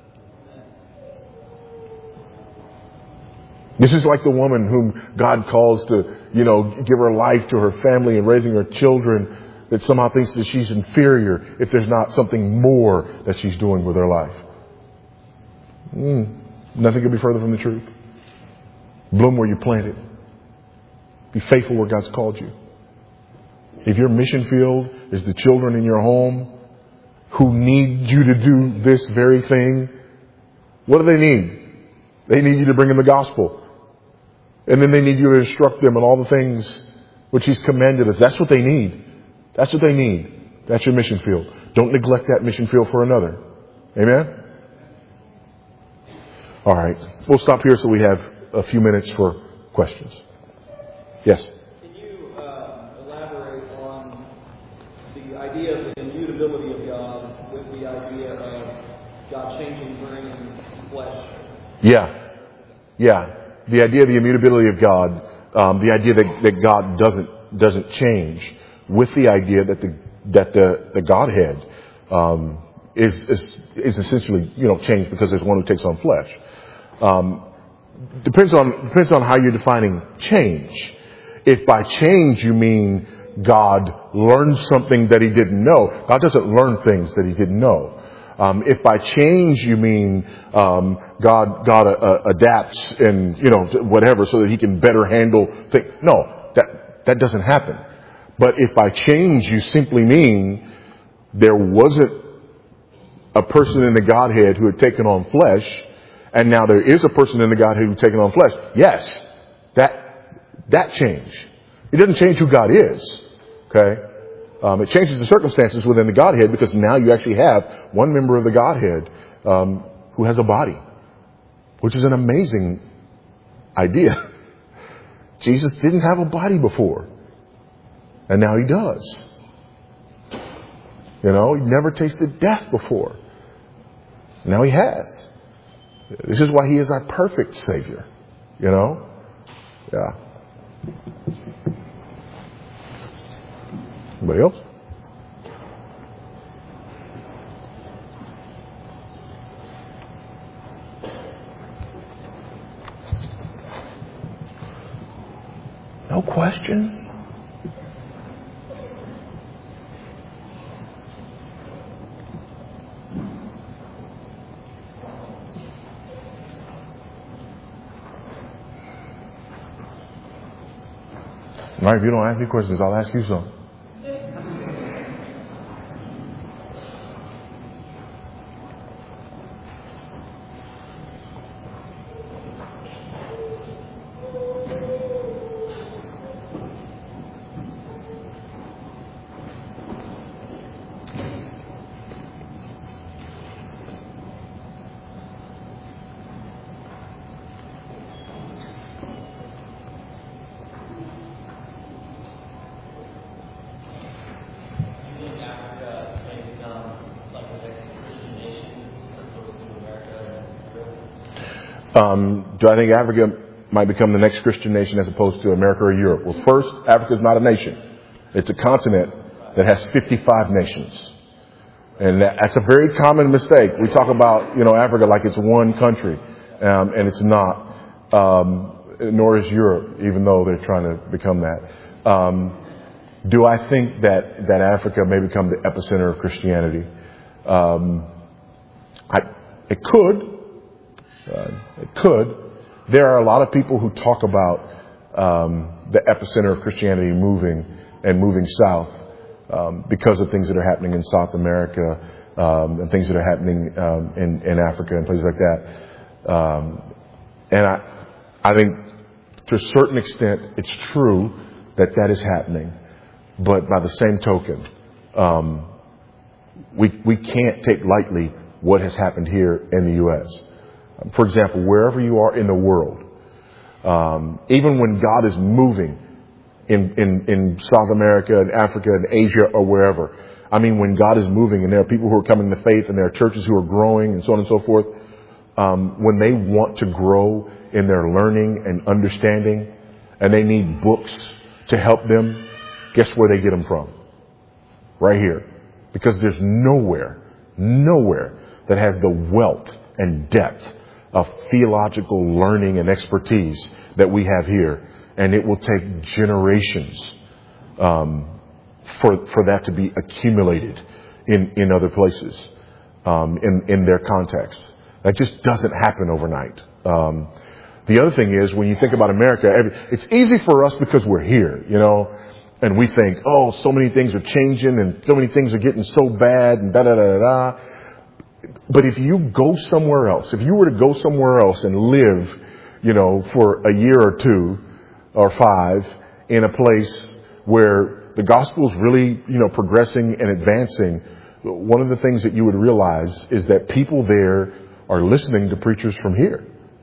This is like the woman whom God calls to, you know, give her life to her family and raising her children, that somehow thinks that she's inferior if there's not something more that she's doing with her life. Mm, nothing could be further from the truth. Bloom where you planted. Be faithful where God's called you. If your mission field is the children in your home who need you to do this very thing, what do they need? They need you to bring them the gospel. And then they need you to instruct them on all the things which He's commanded us. That's what they need. That's what they need. That's your mission field. Don't neglect that mission field for another. Amen? All right. We'll stop here so we have a few minutes for questions. Yes? Can you uh, elaborate on the idea of the immutability of God with the idea of God changing, bringing flesh? Yeah. Yeah. The idea of the immutability of God, um, the idea that, that God doesn't doesn't change, with the idea that the that the, the Godhead um, is, is is essentially, you know, changed because there's one who takes on flesh. Um, depends on depends on how you're defining change. If by change you mean God learned something that He didn't know, God doesn't learn things that He didn't know. Um, if by change you mean um, God God uh, adapts and, you know, whatever so that He can better handle things, no, that that doesn't happen. But if by change you simply mean there wasn't a person in the Godhead who had taken on flesh, and now there is a person in the Godhead who had taken on flesh, yes, that that change. It doesn't change who God is. Okay. Um, it changes the circumstances within the Godhead because now you actually have one member of the Godhead um, who has a body, which is an amazing idea. Jesus didn't have a body before, and now He does. You know, He never tasted death before. Now He has. This is why He is our perfect Savior. You know? Yeah. Anybody else? No questions? All right, if you don't ask me questions, I'll ask you some. Um, do I think Africa might become the next Christian nation as opposed to America or Europe. Well, first, Africa is not a nation. It's a continent that has fifty-five nations. And that's a very common mistake. We talk about, you know, Africa like it's one country, um, and it's not. Um, nor is Europe, even though they're trying to become that. Um, do I think that, that Africa may become the epicenter of Christianity? Um, I, it could. Uh, it could. There are a lot of people who talk about um, the epicenter of Christianity moving and moving south um, because of things that are happening in South America um, and things that are happening um, in, in Africa and places like that. Um, and I, I think to a certain extent it's true that that is happening, but by the same token, um, we we can't take lightly what has happened here in the U S. For example, wherever you are in the world, um, even when God is moving in, in, in South America and Africa and Asia or wherever, I mean, when God is moving and there are people who are coming to faith and there are churches who are growing and so on and so forth, um, when they want to grow in their learning and understanding and they need books to help them, guess where they get them from? Right here. Because there's nowhere, nowhere that has the wealth and depth of theological learning and expertise that we have here. And it will take generations um, for for that to be accumulated in, in other places, um, in, in their context. That just doesn't happen overnight. Um, the other thing is, when you think about America, every, it's easy for us because we're here, you know, and we think, oh, so many things are changing and so many things are getting so bad and da da da da da. But if you go somewhere else, if you were to go somewhere else and live, you know, for a year or two or five in a place where the gospel is really, you know, progressing and advancing, one of the things that you would realize is that people there are listening to preachers from here.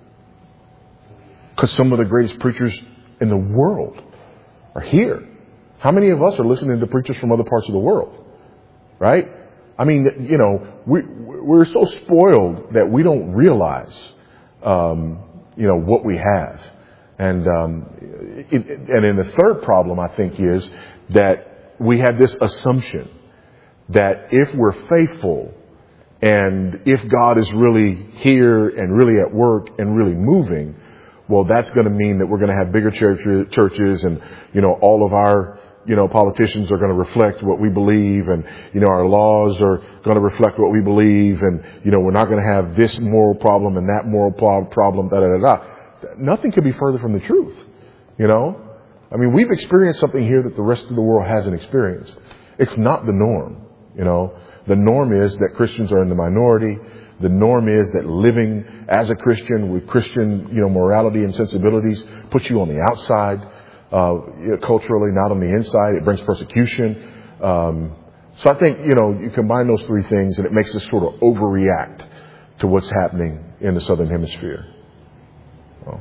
Because some of the greatest preachers in the world are here. How many of us are listening to preachers from other parts of the world? Right? I mean, you know, we, we're so spoiled that we don't realize, um, you know, what we have. And, um, it, and then the third problem, I think, is that we have this assumption that if we're faithful and if God is really here and really at work and really moving, well, that's going to mean that we're going to have bigger church, churches and, you know, all of our, you know, politicians are going to reflect what we believe and, you know, our laws are going to reflect what we believe and, you know, we're not going to have this moral problem and that moral problem, da da da da. Nothing could be further from the truth, you know. I mean, we've experienced something here that the rest of the world hasn't experienced. It's not the norm, you know. The norm is that Christians are in the minority. The norm is that living as a Christian with Christian, you know, morality and sensibilities puts you on the outside, uh, culturally, not on the inside. It brings persecution. Um, so I think, you know, you combine those three things and it makes us sort of overreact to what's happening in the Southern Hemisphere. Well.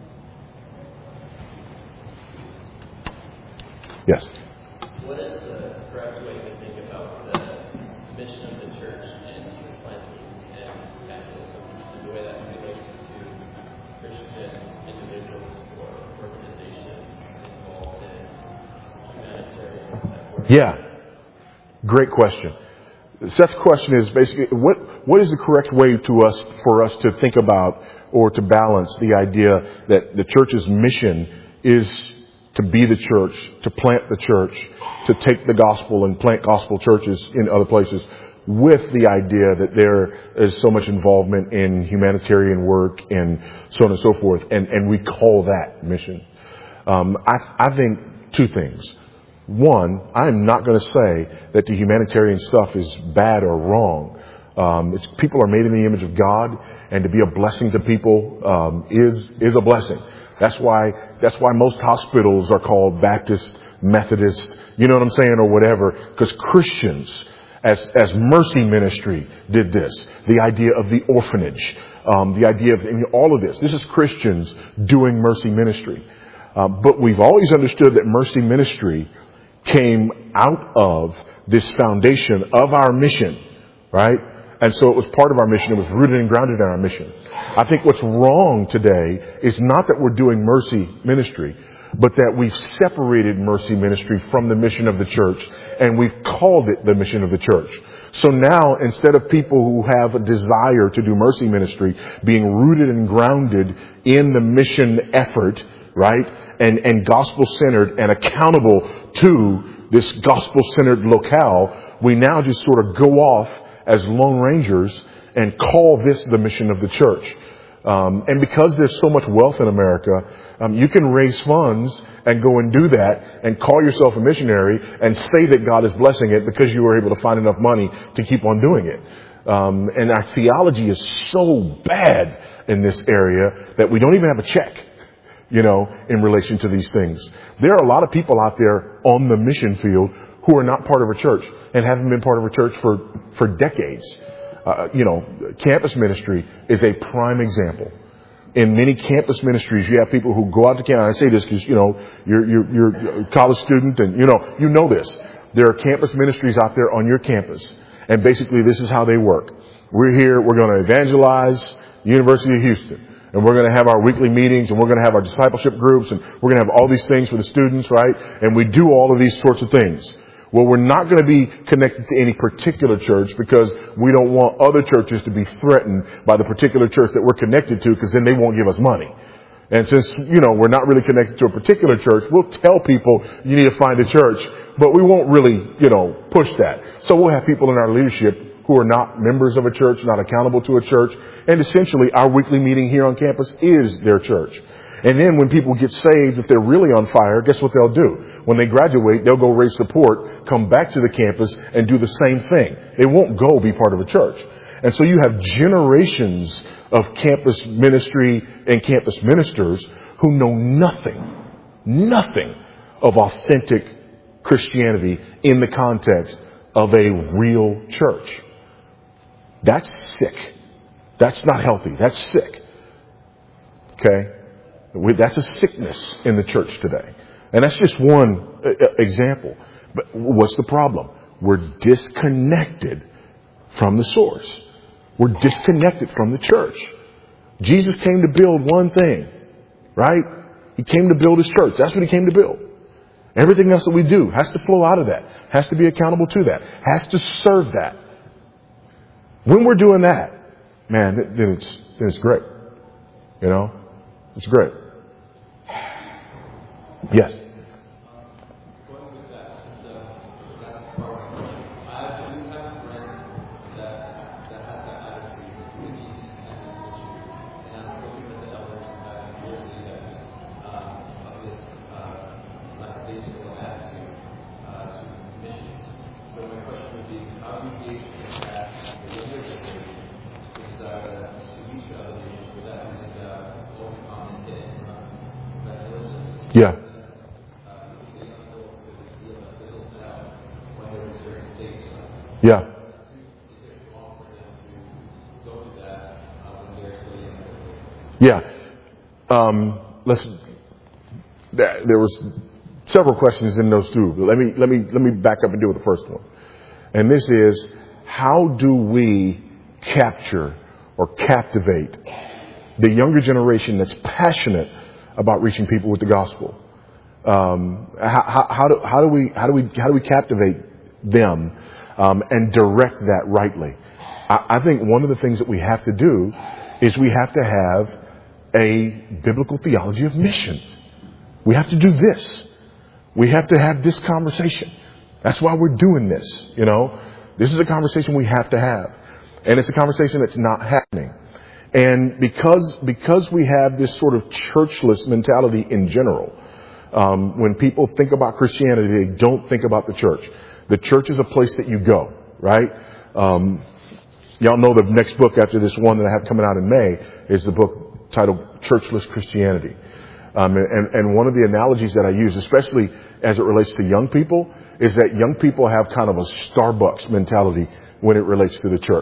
Yes. What is the correct way to think about the mission of the church in planting and evangelism, and the way that relates to Christian individuals or organizations involved in humanitarian work? Yeah. Great question. Seth's question is basically, what what is the correct way to us for us to think about or to balance the idea that the church's mission is to be the church, to plant the church, to take the gospel and plant gospel churches in other places, with the idea that there is so much involvement in humanitarian work and so on and so forth, and, and we call that mission. Um, I, I think two things. One, I'm not going to say that the humanitarian stuff is bad or wrong. Um, it's, people are made in the image of God, and to be a blessing to people um, is is a blessing. That's why that's why most hospitals are called Baptist, Methodist, you know what I'm saying, or whatever, because Christians, as as Mercy Ministry did this, the idea of the orphanage, um, the idea of and all of this. This is Christians doing Mercy Ministry, um, but we've always understood that Mercy Ministry came out of this foundation of our mission, right? And so it was part of our mission. It was rooted and grounded in our mission. I think what's wrong today is not that we're doing mercy ministry, but that we've separated mercy ministry from the mission of the church, and we've called it the mission of the church. So now, instead of people who have a desire to do mercy ministry being rooted and grounded in the mission effort, right, and, and gospel-centered and accountable to this gospel-centered locale, we now just sort of go off as Lone Rangers and call this the mission of the church. Um, and because there's so much wealth in America, um, you can raise funds and go and do that and call yourself a missionary and say that God is blessing it because you were able to find enough money to keep on doing it. Um, and our theology is so bad in this area that we don't even have a check, you know, in relation to these things. There are a lot of people out there on the mission field who are not part of a church and haven't been part of a church for, for decades. Uh, you know, campus ministry is a prime example. In many campus ministries, you have people who go out to campus. I say this because, you know, you're, you're, you're a college student and, you know, you know this. There are campus ministries out there on your campus. And basically, this is how they work. We're here. We're going to evangelize University of Houston. And we're going to have our weekly meetings, and we're going to have our discipleship groups, and we're going to have all these things for the students, right? And we do all of these sorts of things. Well, we're not going to be connected to any particular church because we don't want other churches to be threatened by the particular church that we're connected to, because then they won't give us money. And since, you know, we're not really connected to a particular church, we'll tell people you need to find a church, but we won't really, you know, push that. So we'll have people in our leadership who are not members of a church, not accountable to a church. And essentially our weekly meeting here on campus is their church. And then when people get saved, if they're really on fire, guess what they'll do? When they graduate, they'll go raise support, come back to the campus, and do the same thing. They won't go be part of a church. And so you have generations of campus ministry and campus ministers who know nothing, nothing of authentic Christianity in the context of a real church. That's sick. That's not healthy. That's sick. Okay? That's a sickness in the church today. And that's just one example. But what's the problem? We're disconnected from the source. We're disconnected from the church. Jesus came to build one thing, right? He came to build his church. That's what he came to build. Everything else that we do has to flow out of that, has to be accountable to that, has to serve that. When we're doing that, man, then it's, then it's great. You know, it's great. Yes. Yeah. Yeah. Yeah. Um, let's. There was several questions in those two. But let me let me let me back up and deal with the first one. And this is, how do we capture or captivate the younger generation that's passionate about reaching people with the gospel? Um, how, how do how do we how do we how do we captivate them um, and direct that rightly? I, I think one of the things that we have to do is we have to have a biblical theology of missions. We have to do this. We have to have this conversation. That's why we're doing this. You know, this is a conversation we have to have, and it's a conversation that's not happening. And because because we have this sort of churchless mentality in general, um, when people think about Christianity, they don't think about the church. The church is a place that you go, right? Um, y'all know the next book after this one that I have coming out in May is the book titled Churchless Christianity. Um, and, and one of the analogies that I use, especially as it relates to young people, is that young people have kind of a Starbucks mentality when it relates to the church.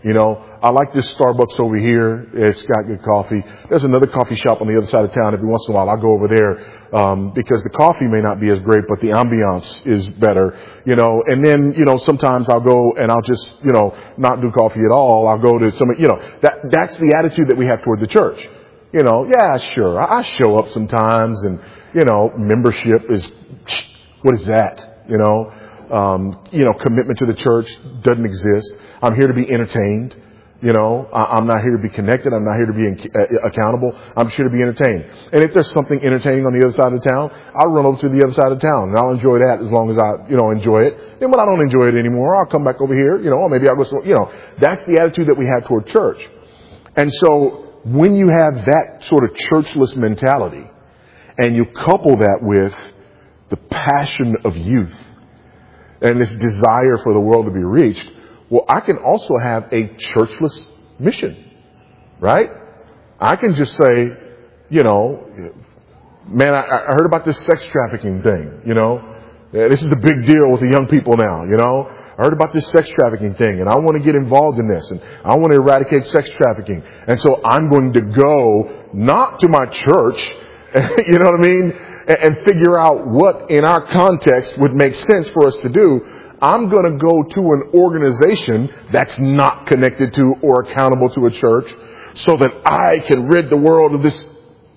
You know, I like this Starbucks over here. It's got good coffee. There's another coffee shop on the other side of town. Every once in a while, I'll go over there, um, because the coffee may not be as great, but the ambiance is better, you know. And then, you know, sometimes I'll go and I'll just, you know, not do coffee at all. I'll go to some, you know, that, that's the attitude that we have toward the church. You know, yeah, sure. I, I show up sometimes and, you know, membership is, what is that? You know, um, you know, commitment to the church doesn't exist. I'm here to be entertained. You know, I, I'm not here to be connected. I'm not here to be in, uh, accountable. I'm here to be entertained. And if there's something entertaining on the other side of town, I'll run over to the other side of town and I'll enjoy that as long as I, you know, enjoy it. And when I don't enjoy it anymore, I'll come back over here, you know, or maybe I'll go, you know, that's the attitude that we have toward church. And so when you have that sort of churchless mentality and you couple that with the passion of youth and this desire for the world to be reached, well, I can also have a churchless mission, right? I can just say, you know, man, I, I heard about this sex trafficking thing, you know. This is a big deal with the young people now, you know. I heard about this sex trafficking thing and I want to get involved in this and I want to eradicate sex trafficking. And so I'm going to go not to my church, you know what I mean, and, and figure out what in our context would make sense for us to do. I'm going to go to an organization that's not connected to or accountable to a church so that I can rid the world of this.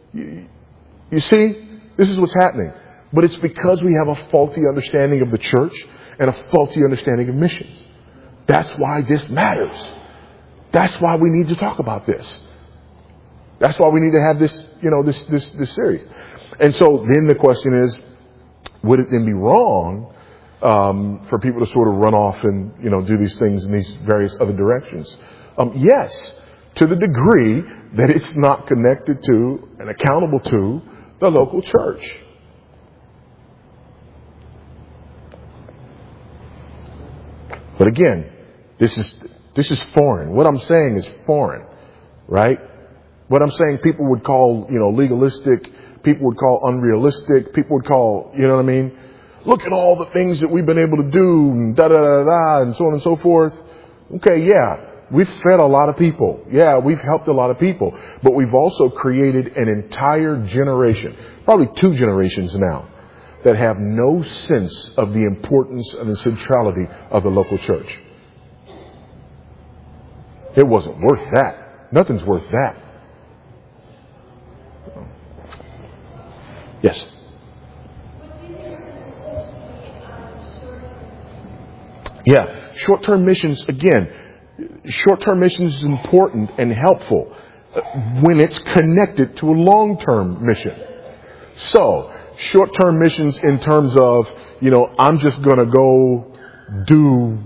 You see, this is what's happening. But it's because we have a faulty understanding of the church and a faulty understanding of missions. That's why this matters. That's why we need to talk about this. That's why we need to have this, you know, this, this, this series. And so then the question is, would it then be wrong um, for people to sort of run off and, you know, do these things in these various other directions? Um, yes, to the degree that it's not connected to and accountable to the local church. But again, this is this is foreign. What I'm saying is foreign, right? What I'm saying people would call, you know, legalistic, people would call unrealistic, people would call, you know what I mean? Look at all the things that we've been able to do, and da da da da, and so on and so forth. Okay, yeah, we've fed a lot of people. Yeah, we've helped a lot of people. But we've also created an entire generation, probably two generations now, that have no sense of the importance and the centrality of the local church. It wasn't worth that. Nothing's worth that. Yes. Yeah, short-term missions, again, short-term missions is important and helpful when it's connected to a long-term mission. So, short-term missions in terms of, you know, I'm just going to go do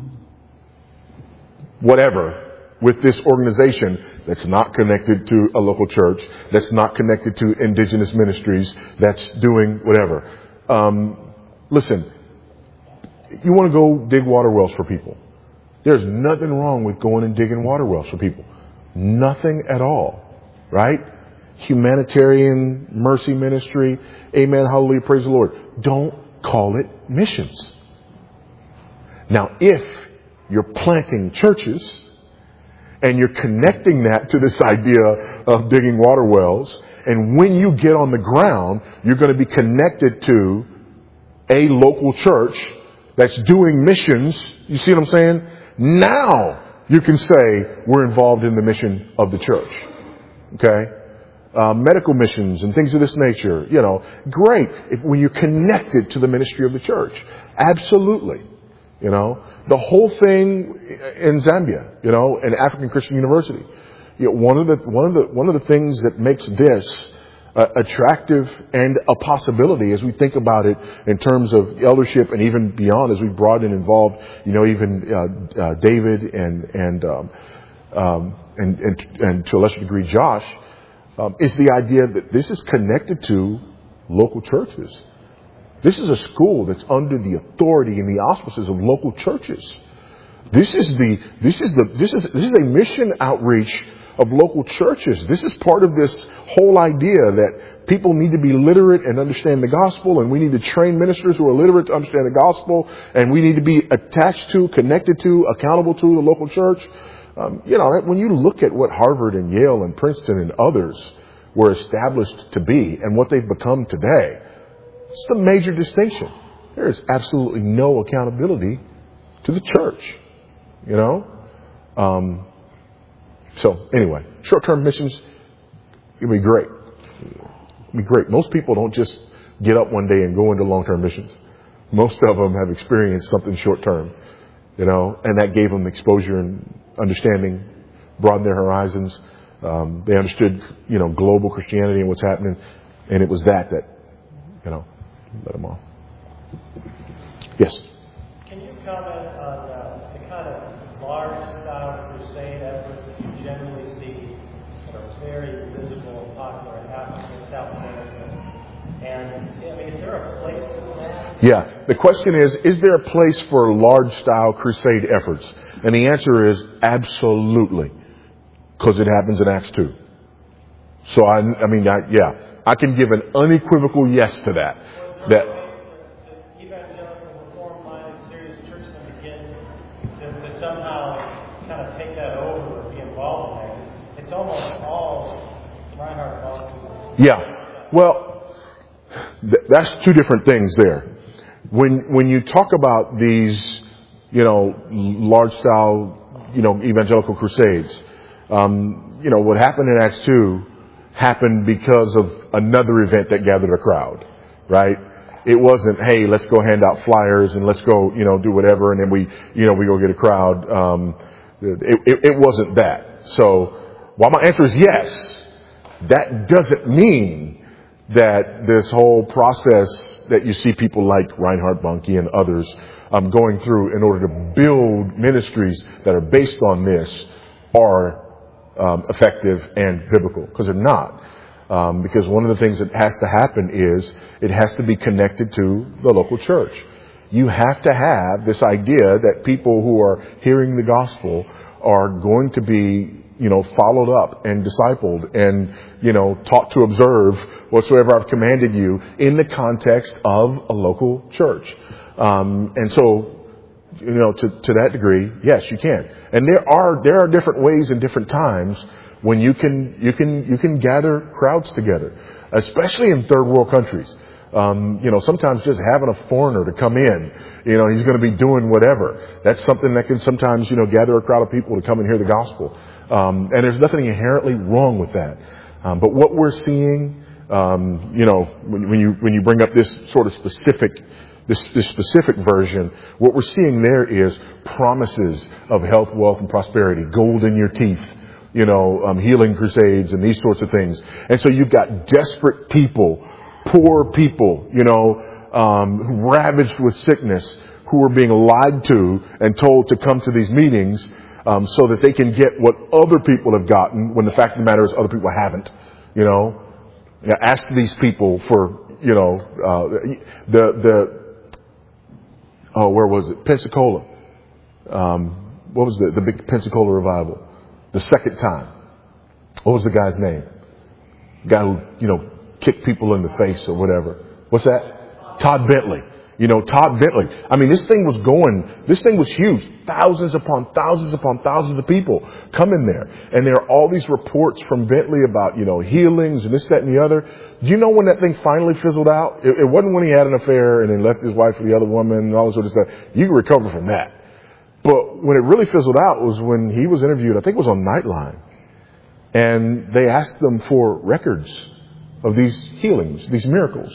whatever with this organization that's not connected to a local church, that's not connected to indigenous ministries, that's doing whatever. Um, listen, you want to go dig water wells for people. There's nothing wrong with going and digging water wells for people. Nothing at all, right? Humanitarian mercy ministry. Amen. Hallelujah. Praise the Lord. Don't call it missions. Now, if you're planting churches and you're connecting that to this idea of digging water wells, and when you get on the ground, you're going to be connected to a local church that's doing missions. You see what I'm saying? Now you can say we're involved in the mission of the church. Okay? Uh, medical missions and things of this nature, you know, great if when you're connected to the ministry of the church. Absolutely. You know, the whole thing in Zambia, you know, in African Christian University. You know, one of the one of the one of the things that makes this uh, attractive and a possibility as we think about it in terms of eldership and even beyond as we broaden and involve, you know, even uh, uh, David and and, um, um, and and and to a lesser degree Josh. Um, is the idea that this is connected to local churches. This is a school that's under the authority and the auspices of local churches. This is the this is the this is this is a mission outreach of local churches. This is part of this whole idea that people need to be literate and understand the gospel, and we need to train ministers who are literate to understand the gospel, and we need to be attached to, connected to, accountable to the local church. Um, you know, when you look at what Harvard and Yale and Princeton and others were established to be and what they've become today, it's a major distinction. There is absolutely no accountability to the church, you know. Um, so anyway, short-term missions, it'll be great. It'll be great. Most people don't just get up one day and go into long-term missions. Most of them have experienced something short-term, you know, and that gave them exposure and understanding, broadened their horizons. Um, they understood, you know, global Christianity and what's happening, and it was that that, you know, let them off. Yes. Can you comment on uh, the kind of large-scale crusade efforts that you generally see that are very visible and popular in Africa and South America? And I mean, is there a place for that? Yeah. The question is, is there a place for large-style crusade efforts? And the answer is absolutely, because it happens in Acts two. So I, I mean, I, yeah, I can give an unequivocal yes to that. That. The evangelical reform-minded serious churchmen begin to, to somehow kind of take that over or be involved in that. It's almost all Reinhard Bonnke. Yeah. Well, th- that's two different things there. When when you talk about these, you know, large-style, you know, evangelical crusades, um, you know, what happened in Acts two happened because of another event that gathered a crowd, right? It wasn't, hey, let's go hand out flyers and let's go, you know, do whatever, and then we, you know, we go get a crowd. Um, it, it, it wasn't that. So while my answer is yes, that doesn't mean that this whole process that you see people like Reinhard Bonnke and others um, going through in order to build ministries that are based on this are um, effective and biblical, because they're not. Um, because one of the things that has to happen is it has to be connected to the local church. You have to have this idea that people who are hearing the gospel are going to be, you know, followed up and discipled and, you know, taught to observe whatsoever I've commanded you in the context of a local church. Um, and so, you know, to, to that degree, yes, you can. And there are, there are different ways and different times when you can, you can, you can gather crowds together, especially in third world countries. Um, you know, sometimes just having a foreigner to come in, you know, he's going to be doing whatever. That's something that can sometimes, you know, gather a crowd of people to come and hear the gospel. Um, and there's nothing inherently wrong with that. Um, but what we're seeing, um, you know, when, when you, when you bring up this sort of specific, this, this specific version, what we're seeing there is promises of health, wealth, and prosperity, gold in your teeth, you know, um, healing crusades and these sorts of things. And so you've got desperate people, poor people, you know, um, ravaged with sickness, who are being lied to and told to come to these meetings um, so that they can get what other people have gotten, when the fact of the matter is other people haven't. You know, you know ask these people for, you know, uh, the the oh, where was it? Pensacola. Um, what was the the big Pensacola revival? The second time. What was the guy's name? The guy who, you know, kicked people in the face or whatever. What's that? Todd Bentley. You know, Todd Bentley. I mean, this thing was going, this thing was huge. Thousands upon thousands upon thousands of people come in there. And there are all these reports from Bentley about, you know, healings and this, that, and the other. Do you know when that thing finally fizzled out? It, it wasn't when he had an affair and then left his wife for the other woman and all this sort of stuff. You can recover from that. But when it really fizzled out was when he was interviewed, I think it was on Nightline. And they asked them for records of these healings, these miracles.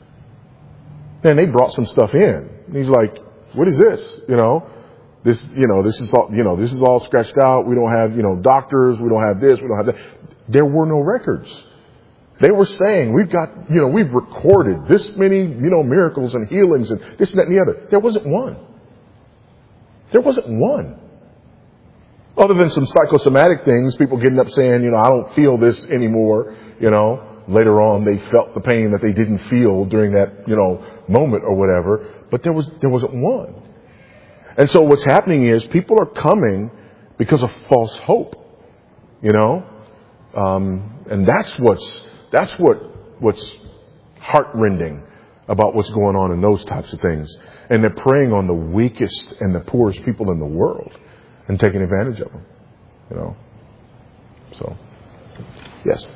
And they brought some stuff in. And he's like, what is this? You know, this, you know, this is all, you know, this is all scratched out. We don't have, you know, doctors. We don't have this. We don't have that. There were no records. They were saying, we've got, you know, we've recorded this many, you know, miracles and healings and this and that and the other. There wasn't one. There wasn't one. Other than some psychosomatic things, people getting up saying, you know, I don't feel this anymore, you know. Later on, they felt the pain that they didn't feel during that, you know, moment or whatever. But there was, there wasn't one. And so what's happening is people are coming because of false hope, you know. Um, and that's what's, that's what, what's heartrending about what's going on in those types of things. And they're preying on the weakest and the poorest people in the world and taking advantage of them. You know. So, yes.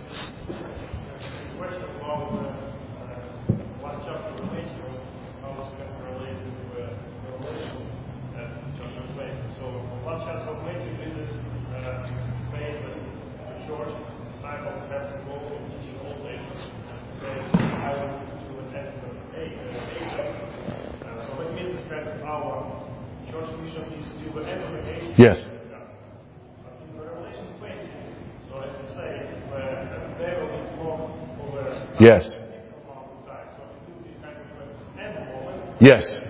Yes. Yes. Yes.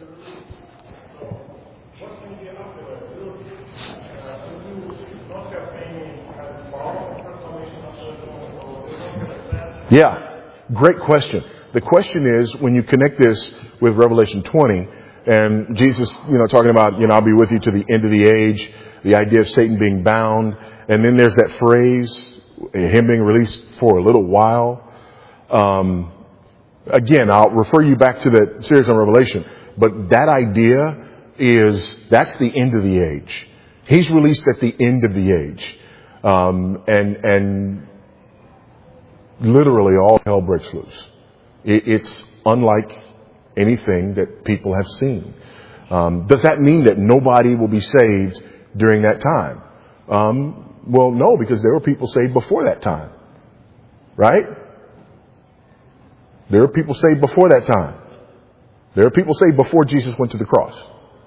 Yeah. Great question. The question is, when you connect this with Revelation twenty, and Jesus, you know, talking about, you know, I'll be with you to the end of the age, the idea of Satan being bound, and then there's that phrase, him being released for a little while. Um, again, I'll refer you back to the series on Revelation, but that idea is, that's the end of the age. He's released at the end of the age. Um, and, and literally all hell breaks loose. It, it's unlike anything that people have seen. Um, does that mean that nobody will be saved during that time? Um, well, no, because there were people saved before that time. Right? There were people saved before that time. There are people saved before Jesus went to the cross.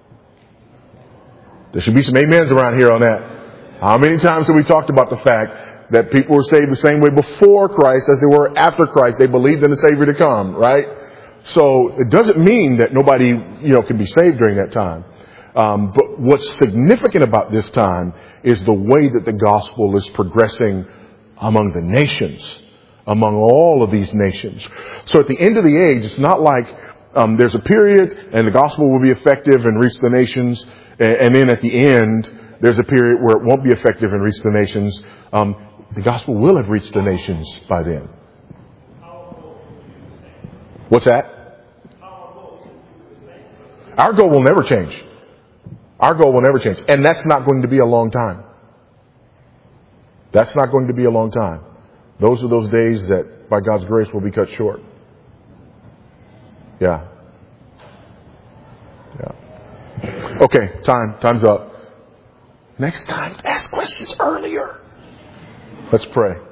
There should be some amens around here on that. How many times have we talked about the fact that people were saved the same way before Christ as they were after Christ? They believed in the Savior to come, right? So it doesn't mean that nobody, you know, can be saved during that time. Um, but what's significant about this time is the way that the gospel is progressing among the nations, among all of these nations. So at the end of the age, it's not like um, there's a period and the gospel will be effective and reach the nations, and, and then at the end there's a period where it won't be effective and reach the nations. Um, the gospel will have reached the nations by then. What's that? Our goal will never change. Our goal will never change. And that's not going to be a long time. That's not going to be a long time. Those are those days that, by God's grace, will be cut short. Yeah. Yeah. Okay, time. Time's up. Next time, ask questions earlier. Let's pray.